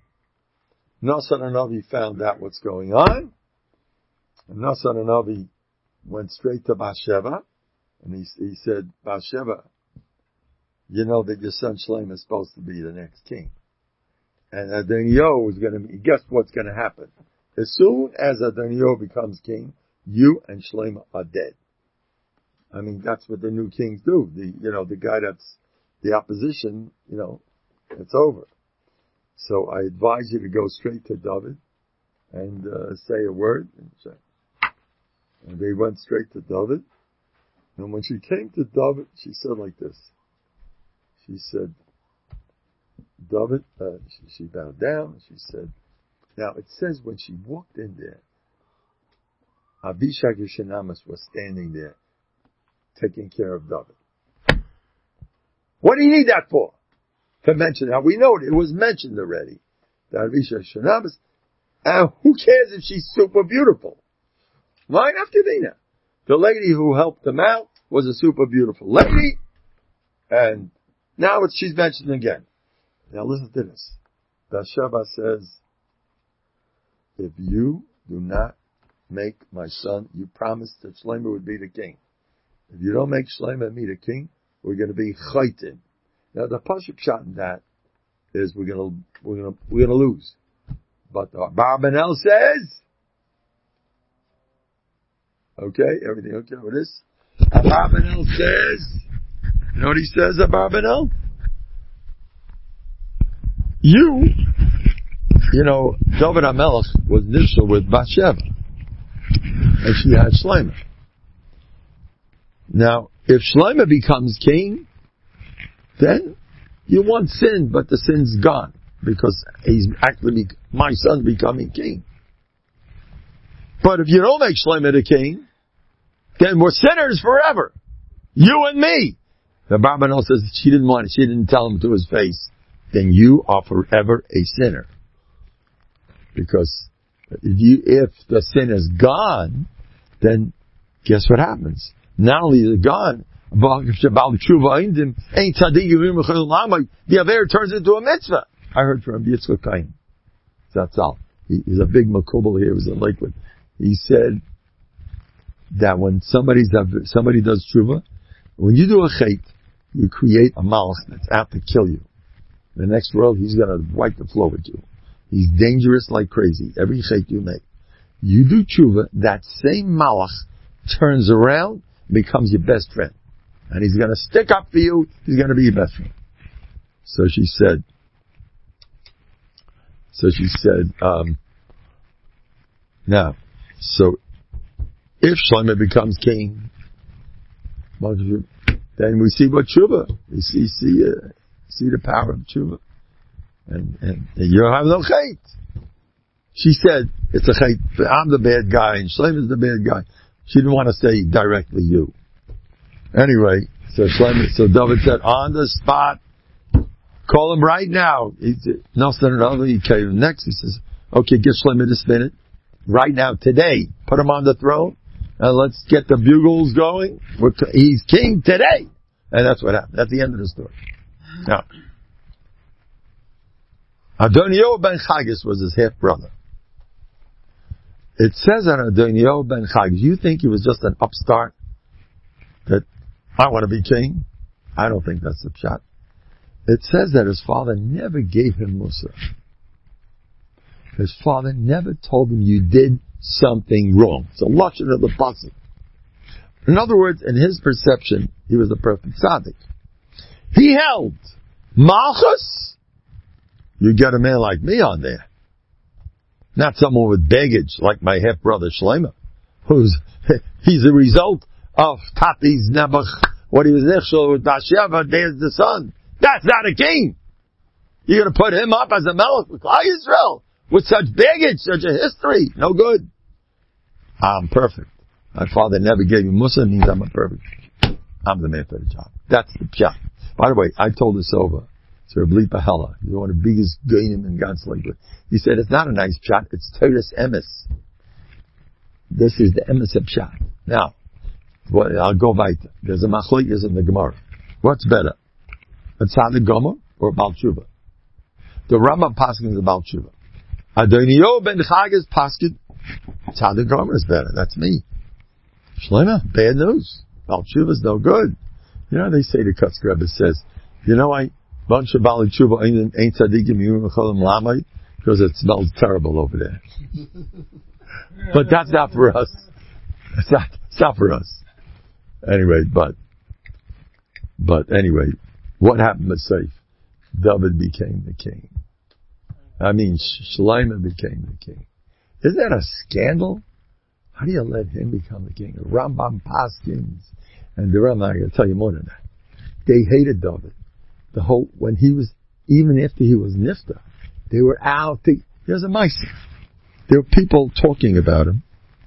Nasan HaNavi found out what's going on. And Nasan HaNavi went straight to Bathsheba. And he, he said, Bathsheba, you know that your son Shlomo is supposed to be the next king. And Adonio was going to be, guess what's going to happen? As soon as Adonio becomes king, you and Shlomo are dead. I mean, that's what the new kings do. The, you know, the guy that's the opposition, you know, it's over. So I advise you to go straight to David and uh, say a word. And, say. and they went straight to David. And when she came to David, she said like this. She said, David, uh, she, she bowed down. She said, now it says when she walked in there, Avishag Yeshanamis was standing there, taking care of David. What do you need that for? To mention, now we know it, it was mentioned already, that Avishag Yeshanamis, and who cares if she's super beautiful? Right after Dina. The lady who helped them out was a super beautiful lady, and now it's, she's mentioned again. Now listen to this. Bathsheba says, if you do not make my son, you promised that Shlomo would be the king. If you don't make Shlomo and me the king, we're going to be chaytim. Now the pasuk shot in that is we're going to we're going to we're going to lose. But the Abarbanel says, okay, everything okay with this? Abarbanel says, you know what he says, Abarbanel? You, you know, David HaMelech was nifshel with Bathsheba. And she had Shlomo. Now, if Shlomo becomes king, then you want sin, but the sin's gone. Because he's actually, my son's becoming king. But if you don't make Shlomo the king, then we're sinners forever. You and me. The Barbanel says she didn't want it. She didn't tell him to his face. Then you are forever a sinner. Because if you, if the sin is gone, then guess what happens? Not only is it gone, the Aver turns into a mitzvah. I heard from Yitzchak Kain. That's all. He, he's a big makubal here. He was in Lakewood. He said that when somebody's, somebody does tshuva, when you do a chait, you create a malach that's out to kill you. In the next world, he's going to wipe the floor with you. He's dangerous like crazy. Every chait you make. You do tshuva, that same malach turns around, becomes your best friend. And he's going to stick up for you. He's going to be your best friend. So she said, so she said, um, now, so if Shlomo becomes king, then we see what tshuva. We see, see, uh, see the power of tshuva. And, and, and you don't have no chait. She said, it's a chait. I'm the bad guy and Shlomo's the bad guy. She didn't want to say directly you. Anyway, so Shlomo, so David said, on the spot, call him right now. He said, no, no, no, he came next. He says, okay, get Shlomo to spin it. Right now, today. Put him on the throne. And let's get the bugles going. We're, he's king today. And that's what happened. That's the end of the story. Now, Adoniyahu ben Chagis was his half-brother. It says on Adoniyahu ben Chagis, you think he was just an upstart that, I want to be king? I don't think that's the shot. It says that his father never gave him Musa. His father never told him you did something wrong. It's a lashon of the pasuk. In other words, in his perception, he was a perfect tzaddik. He held malchus. You get a man like me on there, not someone with baggage like my half brother Shlomo, who's he's a result of Tati's Nebuch. What he was nechshel with Bathsheba, there's the son. That's not a king. You're going to put him up as a melech with Klal Yisrael with such baggage, such a history. No good. I'm perfect. My father never gave me Musa, means I'm a perfect. I'm the man for the job. That's the pshat. By the way, I told this over to Rabbi Pahela. He's one of the biggest gainim in God's language. He said it's not a nice pshat, it's Todas Emes. This is the Emes of pshat. Now, well, I'll go weiter. There's a machlokes in the Gemara. What's better? A tzaddik gomer or a Baal Tshuva? The Rambam paskin is a Baal Tshuva. Adoniyahu ben Chagis paskin, tzaddik gomer is better. That's me. Shlomo, bad news. Baal Tshuva is no good. You know, they say the Kutzker Rebbe says, you know why bunch of Baal Tshuva ain't ain't tzaddikim yimim cholim lamay? Because it smells terrible over there. But that's not for us. It's not, it's not for us. Anyway, but, but anyway, what happened with Seif? David became the king. I mean, Shlomo became the king. Isn't that a scandal? How do you let him become the king? Rambam Paskins and the Rambam, I gotta tell you more than that. They hated David. The whole, when he was, even after he was Nifta, they were out to, there's a mice. There were people talking about him.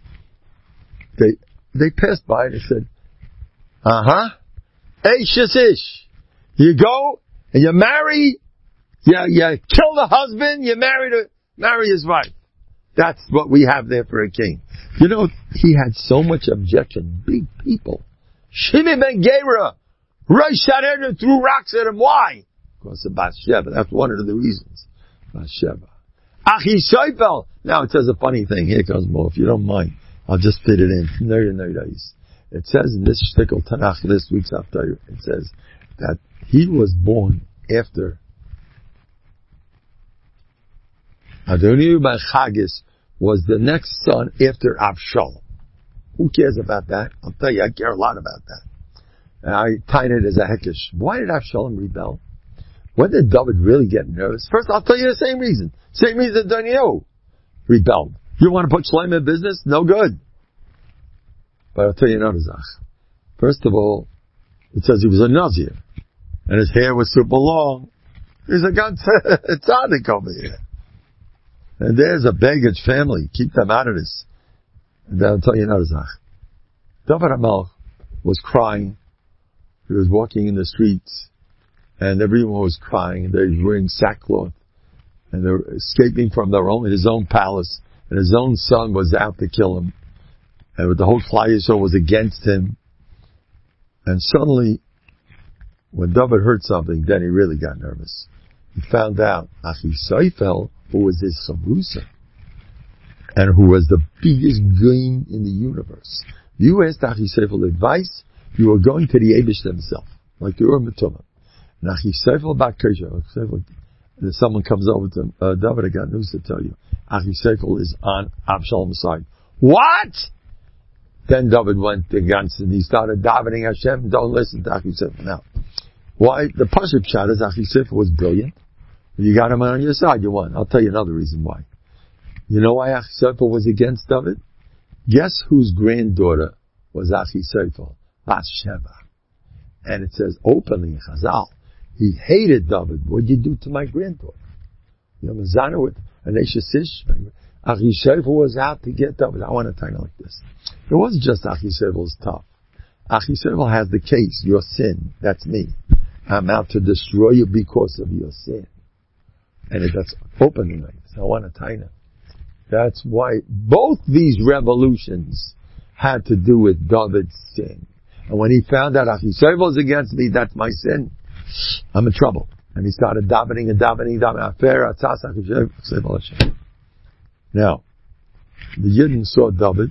They, they passed by and they said, uh-huh. Hey, shish. You go and you marry, you, you kill the husband, you marry the, marry his wife. That's what we have there for a king. You know, he had so much objection. Big people. Shimei ben Gera, Rosh Hashanah threw rocks at him. Why? Because of Bathsheba. That's one of the reasons. Bathsheba. Achisophel. Now it says a funny thing. Here comes more. If you don't mind, I'll just fit it in. It says in this shtickle Tanakh this week's Haftarah, it says that he was born after Adoniyahu ben Chagis was the next son after Absalom. Who cares about that? I'll tell you, I care a lot about that. And I tied it as a hekesh. Why did Absalom rebel? When did David really get nervous? First, I'll tell you the same reason. Same reason Adoniyahu rebelled. You want to put Shlomo in business? No good. But I'll tell you another zach. First of all, it says he was a Nazir. And his hair was super long. He's a gun tzaddik over here. And there's a baggage family. Keep them out of this. And then I'll tell you another zach. David HaMelech was crying. He was walking in the streets. And everyone was crying. They were wearing sackcloth. And they were escaping from their own, his own palace. And his own son was out to kill him. And the whole Klal Yisrael was against him. And suddenly, when David heard something, then he really got nervous. He found out Achisophel, who was his chavusa, and who was the biggest goyim in the universe. If you asked Achisophel advice, you were going to the Eibush himself, like the Urim Tumah. And Achisophel bat Kesha, and someone comes over to him, uh, David, I got news to tell you. Achisophel is on Absalom's side. What? Then David went to Gantz and he started davening Hashem, don't listen to Achisophel now. Why? The Pashup shot is Achisophel was brilliant. You got him on your side, you won. I'll tell you another reason why. You know why Achisophel was against David? Guess whose granddaughter was Achisophel? Bathsheba. And it says openly in Chazal, he hated David. What'd you do to my granddaughter? You know, Mazana with Anesha Sish. Achishevel was out to get David. I want to tell you like this. It wasn't just Achishevel's tough. Achishevel has the case, your sin. That's me. I'm out to destroy you because of your sin. And that's openly like this. I want to tell you. That's why both these revolutions had to do with David's sin. And when he found out Achishevel is against me, that's my sin, I'm in trouble. And he started davening and davening, davening. Now, the Yidden saw David,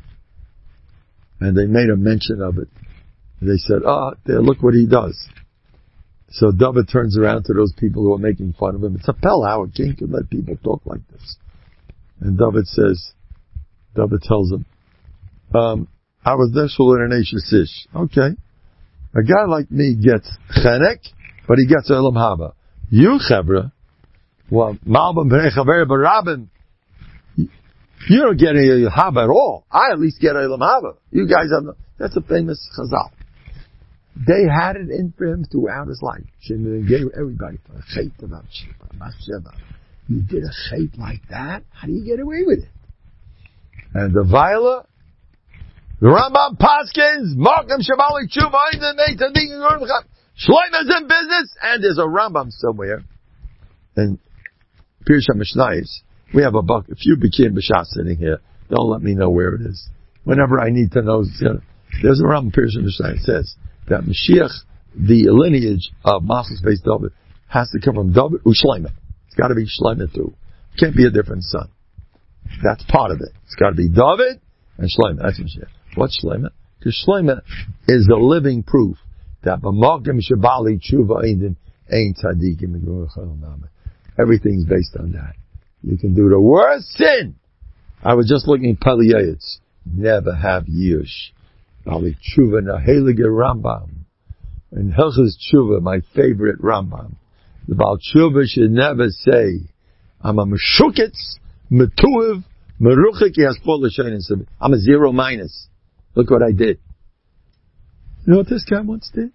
and they made a mention of it. They said, oh, there, look what he does. So David turns around to those people who are making fun of him. It's a pell how a king can let people talk like this. And David says, David tells him, um, I was there for Nation Sish. Okay. A guy like me gets chenek, but he gets Olam Haba. You, Chevra, well, Malbim B'nei Chaver B'Rabim, you don't get any Haba at all. I at least get Olam Haba. You guys have no, that's a famous Chazal. They had it in for him throughout his life. Shimon gave everybody for a chait about Sheba. You did a chait like that? How do you get away with it? And the Viola, the Rambam Paskins, Malkim Shabali Tshuva, Shloimo's in business, and there's a Rambam somewhere. And Pirush HaMishnayos, we have a, buck, a few Bikin B'Shas sitting here. Don't let me know where it is. Whenever I need to know, there's a Rambam Pirush HaMishnayos. It says that Mashiach, the lineage of Malchus based David, has to come from David or Shlomo. It's got to be Shlomo too. It can't be a different son. That's part of it. It's got to be David and Shlomo. That's Mashiach. What's Shlomo? Because Shlomo is the living proof that b'malkim shabali tshuva ein ein tzadikim. Everything's based on that. You can do the worst sin. I was just looking at Pali Yayitz. Never have yish. Bali tshuva na heilige Rambam. And Hilchos Tshuva, my favorite Rambam. The Baal Tshuva should never say, I'm a meshukitz, metuiv, meruchik, he has full l'shein. I'm a zero minus. Look what I did. You know what this guy once did?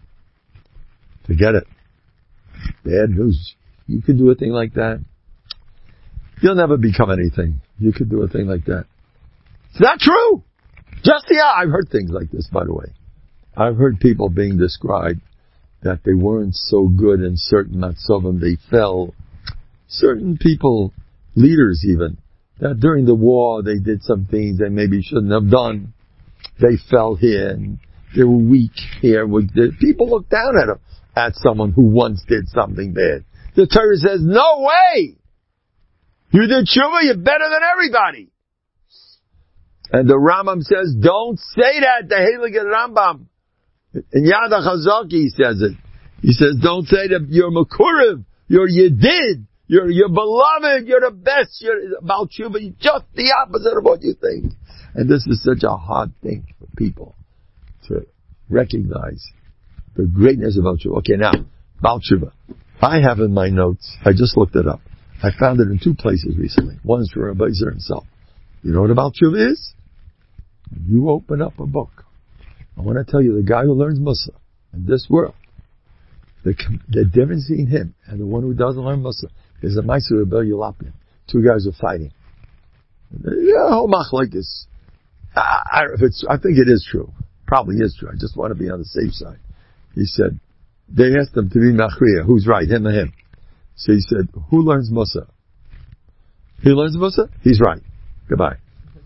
Forget it. Bad news. You could do a thing like that. You'll never become anything. You could do a thing like that. It's not true! Just yeah, I've heard things like this, by the way. I've heard people being described that they weren't so good in certain matzovim, they fell. Certain people, leaders even, that during the war they did some things they maybe shouldn't have done. They fell here and they were weak here. People look down at them, at someone who once did something bad. The Torah says, no way! You did tshuva, you're better than everybody. And the Rambam says, don't say that, the Heilige Rambam. In Yad HaChazaki he says it. He says, don't say that you're Makuriv, you're Yedid, you're, you're beloved, you're the best, you're about tshuva, you're just the opposite of what you think. And this is such a hard thing for people to recognize the greatness of Baal Tshuva. Okay, now, Baal Tshuva. I have in my notes, I just looked it up. I found it in two places recently. One is from Rabbi Zer himself. You know what a Baal Tshuva is? You open up a book. I want to tell you, the guy who learns Musa in this world, the, the difference between him and the one who doesn't learn Musa is a Ma'aser Rebbe Yulapin. Two guys are fighting. Yeah, whole machlokes. I, I, if it's, I think it is true. Probably is true. I just want to be on the safe side. He said, they asked him to be machriya. Who's right, him or him? So he said, who learns Musa? He learns Musa? He's right. Goodbye.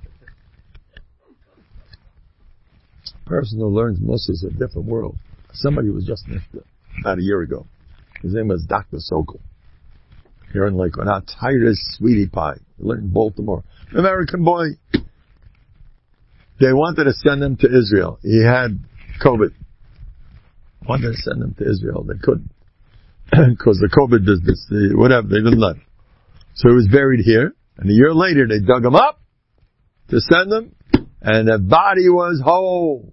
A person who learns Musa is a different world. Somebody was just nifta about a year ago. His name was Doctor Sokol. Here in Lakewood. Now, Tyrus Sweetie Pie. He learned in Baltimore. American boy. They wanted to send him to Israel. He had COVID. Wanted to send him to Israel. They couldn't. Because the COVID business, whatever, they didn't let him. So he was buried here. And a year later, they dug him up to send him. And the body was whole.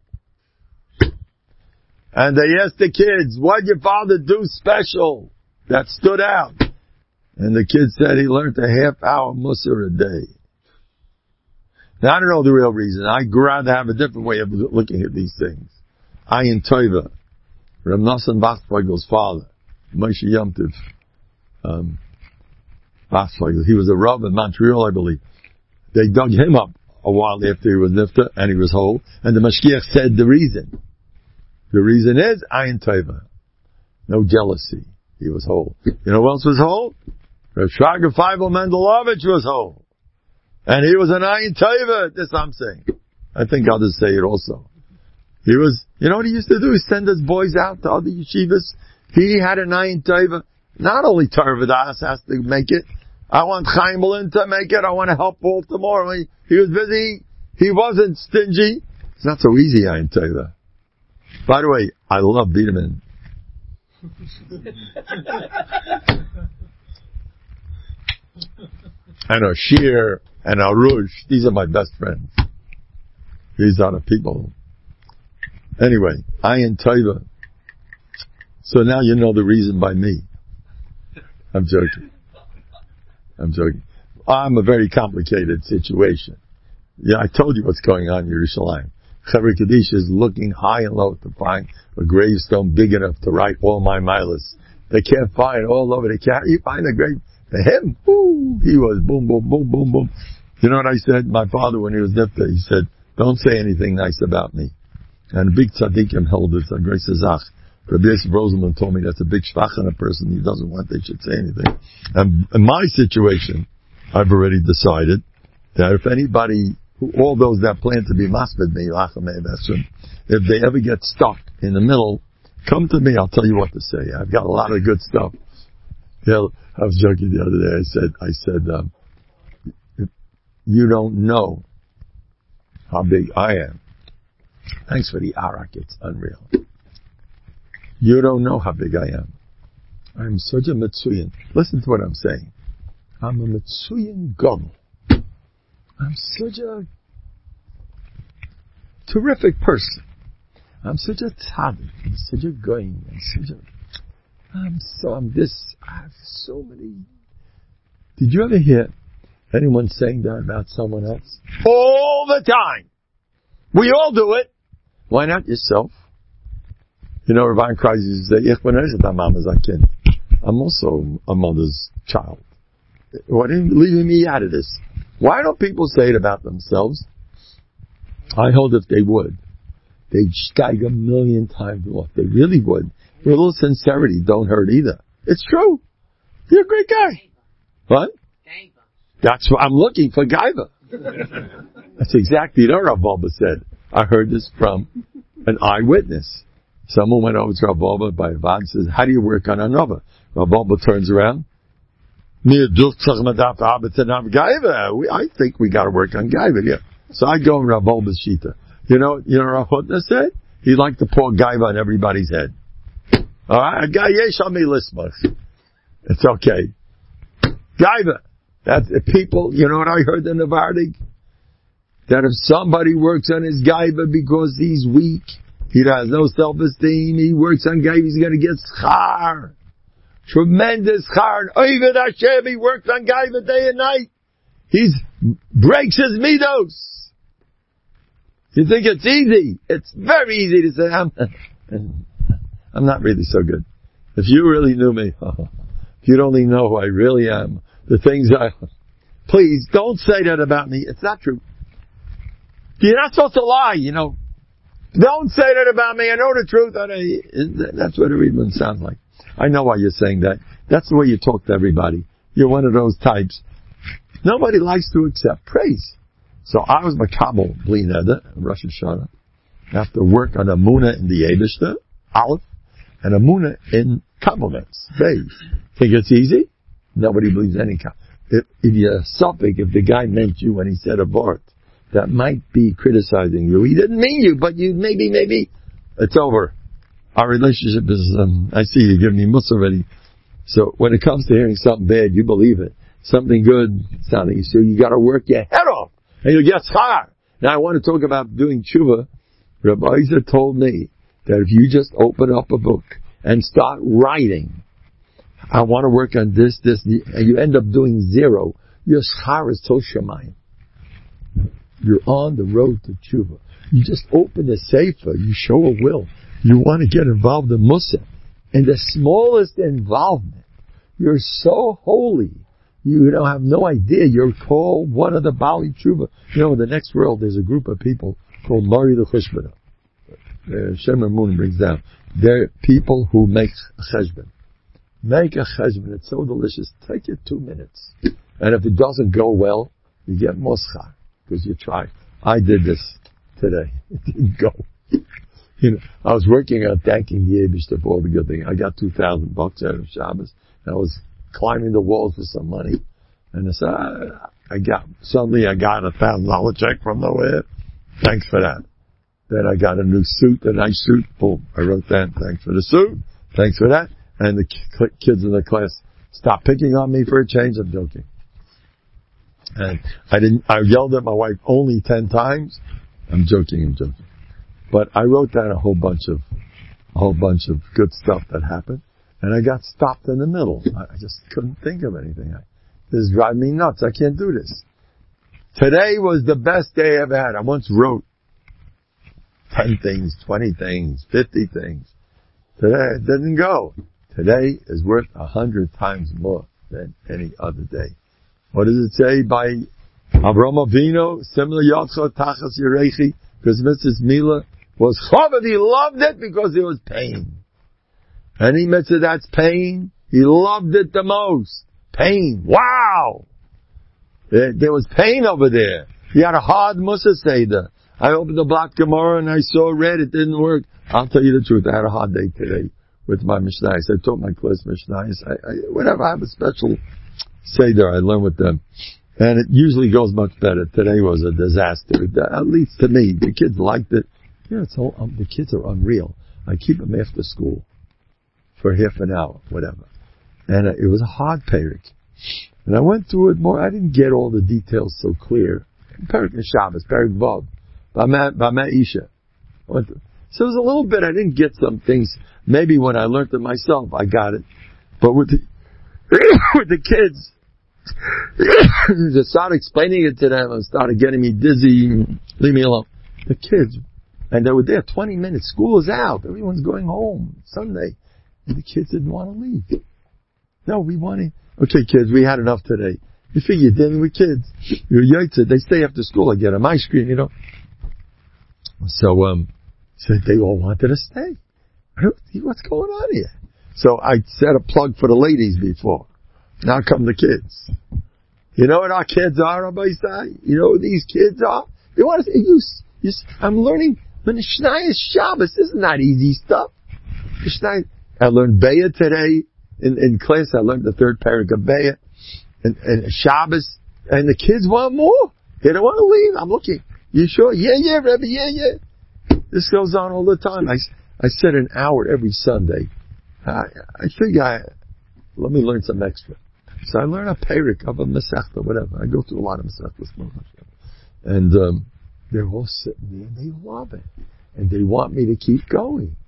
And they asked the kids, what did your father do special that stood out? And the kid said he learned a half hour Musar a day. Now, I don't know the real reason. I'd rather have a different way of looking at these things. Ayin Tova, Reb Nosson Basfelgel's father, Moshe Yomtiv, um, Basfelgel. He was a Rav in Montreal, I believe. They dug him up a while after he was nifta and he was whole. And the Mashgiach said the reason. The reason is Ayin Tova. No jealousy. He was whole. You know who else was whole? Rav Shraga Feivel Mendelovich was whole. And he was an Ayin Tova. This I'm saying. I think others say it also. He was, you know what he used to do? He send his boys out to other yeshivas. He had an Ayin Tova. Not only Torah V'das has to make it. I want Chaim Berlin to make it. I want to help Baltimore. He, he was busy. He wasn't stingy. It's not so easy, Ayin Tova. By the way, I love Biederman. And Oshir and Arush, these are my best friends. These are the people. Anyway, Ayin Tova. So now you know the reason by me. I'm joking. I'm joking. I'm a very complicated situation. Yeah, I told you what's going on in Yerushalayim. Chevra Kaddish is looking high and low to find a gravestone big enough to write all my milas. They can't find all over. They can't. You find a grave for him. Woo, he was boom, boom, boom, boom, boom. You know what I said? My father, when he was nifta, he said, "Don't say anything nice about me." And a big tzaddikim held this. A great Zach. Rabbi Yosef Rosenman told me that's a big shvach on a person. He doesn't want they should say anything. And in my situation, I've already decided that if anybody, who, all those that plan to be masbed me, if they ever get stuck in the middle, come to me. I'll tell you what to say. I've got a lot of good stuff. Yeah, I was joking the other day. I said, I said, um, you don't know how big I am. Thanks for the arak. It's unreal. You don't know how big I am. I'm such a Mitsuyan. Listen to what I'm saying. I'm a Mitsuyan Gadol. I'm such a terrific person. I'm such a tzaddik. I'm such a goyim. I'm such a... I'm so... I'm this... I have so many... Did you ever hear anyone saying that about someone else? All the time! We all do it! Why not yourself? You know, Rabbi Kreis used to say, Ich bin nicht ein Mama's Kind. I'm also a mother's child. What are you leaving me out of this? Why don't people say it about themselves? I hold if they would, they'd steig a million times more. They really would. With a little sincerity, don't hurt either. It's true. You're a great guy. What? Gaiva. That's what I'm looking for, Gaiva. That's exactly what Rav Bulba said. I heard this from an eyewitness. Someone went over to Rav Bulba by Vad and says, how do you work on a nova? Rav Bulba turns around. I think we got to work on Gaiva here. So I go in Rav Bulba's shita. You know, you know what Rav Hutner said? He liked to pour Gaiva on everybody's head. All right, it's okay. Gaiva. That's people. You know what I heard in the Vardig? That if somebody works on his Gaiva because he's weak, he has no self-esteem, he works on Gaiva, he's going to get schar. Tremendous schar. Oived Hashem, he works on Gaiva day and night. He breaks his midos. You think it's easy? It's very easy to say, I'm, I'm not really so good. If you really knew me, if you'd only know who I really am, the things I... Please, don't say that about me. It's not true. You're not supposed to lie, you know. Don't say that about me. I know the truth. That's what everyone sounds like. I know why you're saying that. That's the way you talk to everybody. You're one of those types. Nobody likes to accept praise. So I was makabel bli neder, Rosh Hashanah. I have to work on a muna in the Eibishter, Aleph, and a muna in compliments, Beis. Think it's easy? Nobody believes any compliment. If, if you're suffix, if the guy meant you when he said abort, that might be criticizing you. He didn't mean you, but you maybe, maybe. It's over. Our relationship is, um, I see you giving me muss already. So when it comes to hearing something bad, you believe it. Something good, something. So you gotta work your head off. And you'll get schar. Now I want to talk about doing tshuva. Rabbi Isa told me that if you just open up a book and start writing, I want to work on this, this, and you end up doing zero, your schar is to shamayim. You're on the road to tshuva. You just open the sefer, you show a will. You want to get involved in Musa. And the smallest involvement, you're so holy. You don't have no idea. You're called one of the Bali Tshuva. You know, in the next world, there's a group of people called Mari the Cheshbon. Uh, Shemer Moon brings down. They're people who make a cheshbon. Make a cheshbon. It's so delicious. Take it two minutes. And if it doesn't go well, you get moscha. Because you try. I did this today. It didn't go. You know, I was working on thanking the Eibishter for all the good things. I got two thousand bucks out of Shabbos. And I was climbing the walls for some money. And I said, I, I got, suddenly I got a thousand dollar check from nowhere. Thanks for that. Then I got a new suit, a nice suit. Boom. I wrote that. Thanks for the suit. Thanks for that. And the kids in the class stopped picking on me for a change. I'm joking. And I didn't, I yelled at my wife only ten times. I'm joking, I'm joking. But I wrote down a whole bunch of, a whole bunch of good stuff that happened. And I got stopped in the middle. I, I just couldn't think of anything. I, this is driving me nuts. I can't do this. Today was the best day I ever had. I once wrote ten things, twenty things, fifty things. Today it didn't go. Today is worth a hundred times more than any other day. What does it say by Avraham Avinu? Similar Yotcha Tachas Yerechi, because Missus Mila was Chavod. He loved it because there was pain. Any mitzvah that's pain, he loved it the most. Pain. Wow! There, there was pain over there. He had a hard Musa Seder. I opened the block Gemara and I saw red. It didn't work. I'll tell you the truth. I had a hard day today with my Mishnayos. I taught my class Mishnayos. I, I, whenever I have a special Seder, I learn with them. And it usually goes much better. Today was a disaster. At least to me. The kids liked it. Yeah, it's all, um, the kids are unreal. I keep them after school for half an hour, whatever. And uh, it was a hard Perek. And I went through it more. I didn't get all the details so clear. Perek Shabbos, Perek Vav, Bama Isha. So it was a little bit, I didn't get some things. Maybe when I learned it myself, I got it. But with the, with the kids, I started explaining it to them and started getting me dizzy. Leave me alone. The kids, and they were there twenty minutes. School is out. Everyone's going home. Sunday. And the kids didn't want to leave. No, we wanted, okay kids, we had enough today. You figure you're dealing with kids. You're yaitza. They stay after school. I get them ice cream, you know. So, um, so they all wanted to stay. I don't see what's going on here. So I set a plug for the ladies before. Now come the kids. You know what our kids are, Rabbi Isai? You know what these kids are? They want to say, you, you, I'm learning Mishnayos Shabbos. This is not easy stuff. Mishnayos. I learned Be'ah today in, in class. I learned the third parak of Be'ah and, and Shabbos. And the kids want more. They don't want to leave. I'm looking. You sure? Yeah, yeah, Rebbe, yeah, yeah. This goes on all the time. I, I said an hour every Sunday. I, I think I, let me learn some extra. So I learn a parak of a Masechta, whatever. I go through a lot of Masechtas. And, um, they're all sitting there and they love it. And they want me to keep going.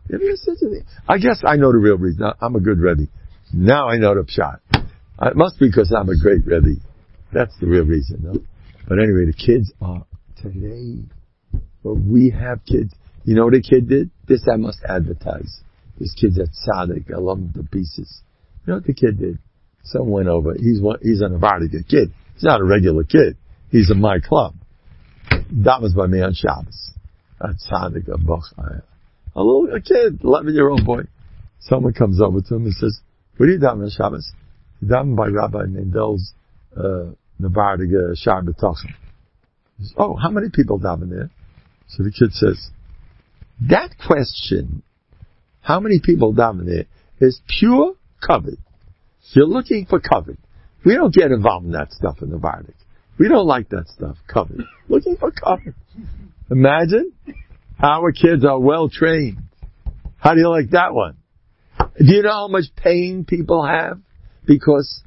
I guess I know the real reason. I'm a good Rebbe. Now I know the pshat. It must be because I'm a great Rebbe. That's the real reason, no? But anyway, the kids are today. But we have kids. You know what the kid did? This I must advertise. This kid's at Tzaddik. I love him to pieces. You know what the kid did? Someone went over. He's one, he's an Avardiga kid. He's not a regular kid. He's in my club. That was by me on Shabbos. At Tzaddik, a Bochai. A little a kid, eleven-year-old boy. Someone comes over to him and says, what are you davening on Shabbos? You're davening by Rabbi Mendel's uh, Nevardiga Shar B'Tachim. Oh, how many people daven there? So the kid says, that question, how many people daven there, is pure covet. You're looking for covet. We don't get involved in that stuff in Nevardik. We don't like that stuff, covet. Looking for covet. Imagine. Our kids are well trained. How do you like that one? Do you know how much pain people have? Because,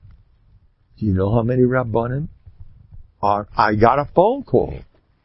do you know how many Rabbanim are? I got a phone call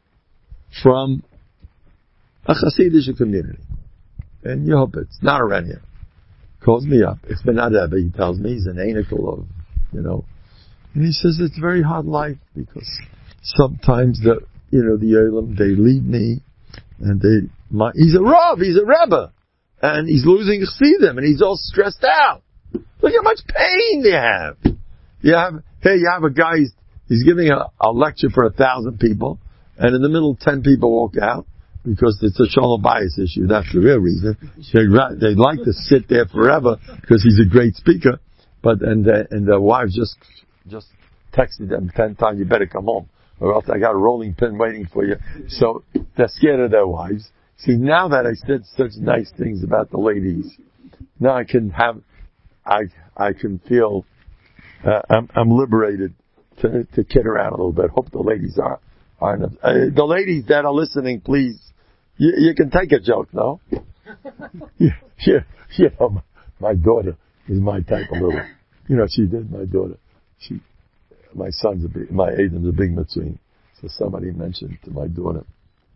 from a Hasidic community in Yehupitz, not around here. Calls me up. It's been not Rebbe. He tells me he's an anical of, you know, and he says it's a very hard life because sometimes the, you know, the Yolim, they leave me. And they, my, he's a Rav, he's a Rebbe, and he's losing Chassidim, and he's all stressed out. Look how much pain they have. you have, hey, you have a guy, he's, he's giving a, a lecture for a thousand people, and in the middle, ten people walk out, because it's a shalom bias issue. That's the real reason. They'd, they'd like to sit there forever, because he's a great speaker, but, and, uh, and the wives just, just texted them ten times, you better come home, or else I got a rolling pin waiting for you. So, they're scared of their wives. See, now that I said such nice things about the ladies, now I can have, I, I can feel, uh, I'm, I'm liberated to, to kid around a little bit. Hope the ladies are, are, uh, the ladies that are listening, please, you, you can take a joke, no? yeah, yeah, you know, my, my daughter is my type of little, you know, she did, my daughter, she, my son's a big, my Aiden's a big Mitzuin. So somebody mentioned to my daughter,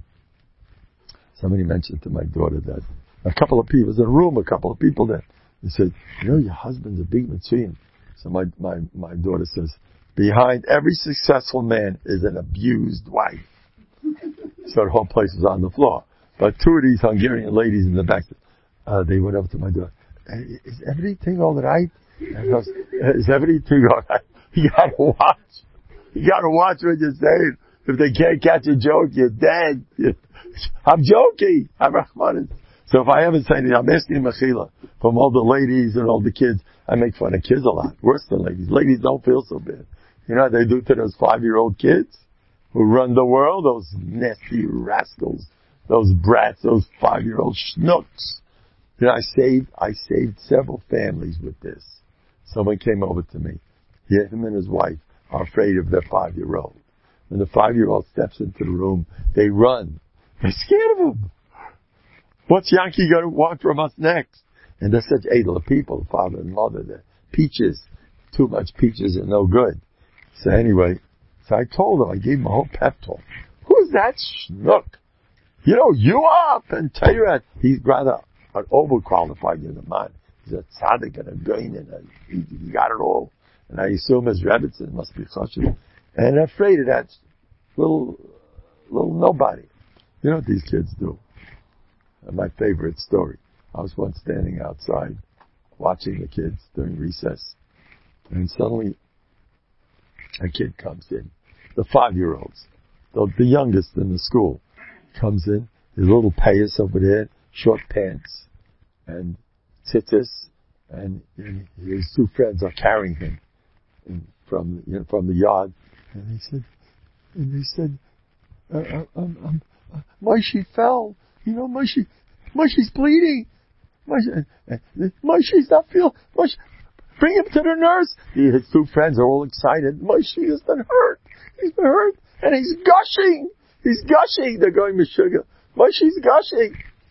somebody mentioned to my daughter that a couple of people, was in a room, a couple of people there, they said, you know, your husband's a big Mitzuin. So my, my, my daughter says, behind every successful man is an abused wife. So the whole place was on the floor. But two of these Hungarian ladies in the back, uh, they went up to my daughter, hey, is everything all right? And I goes, is everything all right? You gotta watch. You gotta watch what you're saying. If they can't catch a joke, you're dead. I'm joking. I'm Rahman. So if I haven't said anything, I'm asking Mechila from all the ladies and all the kids. I make fun of kids a lot. Worse than ladies. Ladies don't feel so bad. You know what they do to those five-year-old kids who run the world? Those nasty rascals. Those brats. Those five-year-old schnooks. You know, I saved, I saved several families with this. Someone came over to me. Yeah, him and his wife are afraid of their five-year-old. When the five-year-old steps into the room, they run. They're scared of him. What's Yankee going to want from us next? And they're such idle people, father and mother. The peaches, too much peaches are no good. So anyway, so I told him, I gave him a whole pep talk. Who's that schnook? You know, you up and tell you that he's rather an overqualified young man. He's a tzaddik and a gain and a, he, he got it all. And I assume his Rebbitzin must be chashuv. And I'm afraid of that little, little nobody. You know what these kids do? And my favorite story. I was once standing outside watching the kids during recess. And suddenly a kid comes in. The five-year-olds. The, the youngest in the school comes in. His little payas over there, short pants, and tzitzis, and, and his two friends are carrying him in, from you know, from the yard. And he said, and they said, uh, uh, um, um, uh, Moshe fell. You know, Moshe, Moshe's bleeding. Moshe, uh, uh, Moshe's not feeling. Moshe, bring him to the nurse. He, his two friends are all excited. Moshe has been hurt. He's been hurt, and he's gushing. He's gushing. They're going with sugar. Moshe's gushing.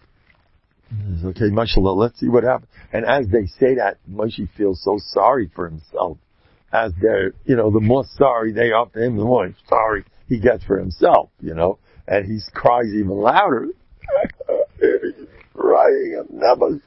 Okay, mashallah, let's see what happens. And as they say that, Moshe feels so sorry for himself. As they're, you know, the more sorry they are for him, the more sorry he gets for himself, you know. And he cries even louder. He's crying. I've never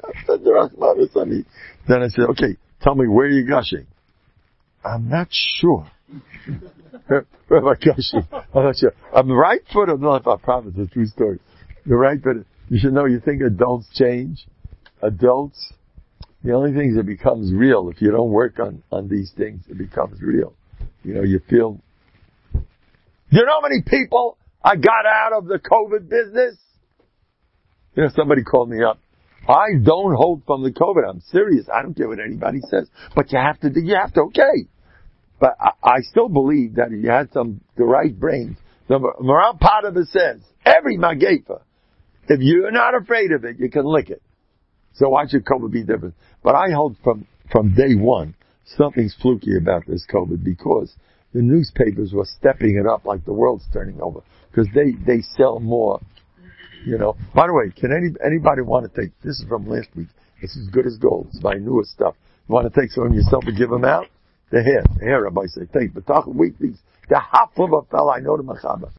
Then I said, okay, tell me, where are you gushing? I'm not sure. Where am I gushing? I'm not sure. I'm the right foot of the left. I promise, it's a true story. The right foot. You should know, you think adults change? Adults, the only thing that becomes real, if you don't work on, on these things, it becomes real. You know, you feel, you know how many people I got out of the COVID business? You know, somebody called me up. I don't hold from the COVID. I'm serious. I don't care what anybody says. But you have to do, you have to, okay. But I, I still believe that if you had some, the right brains, the Moran Padova says, every Magefa, if you're not afraid of it, you can lick it. So why should COVID be different? But I hold from, from day one, something's fluky about this COVID because the newspapers were stepping it up like the world's turning over. Because they, they sell more, you know. By the way, can any, anybody want to take, this is from last week, this is good as gold, it's my newest stuff. You want to take some of yourself and give them out? The hair, the hair, Rabbi say, take, but talk weeklies, the half of a fella I know the Machaba.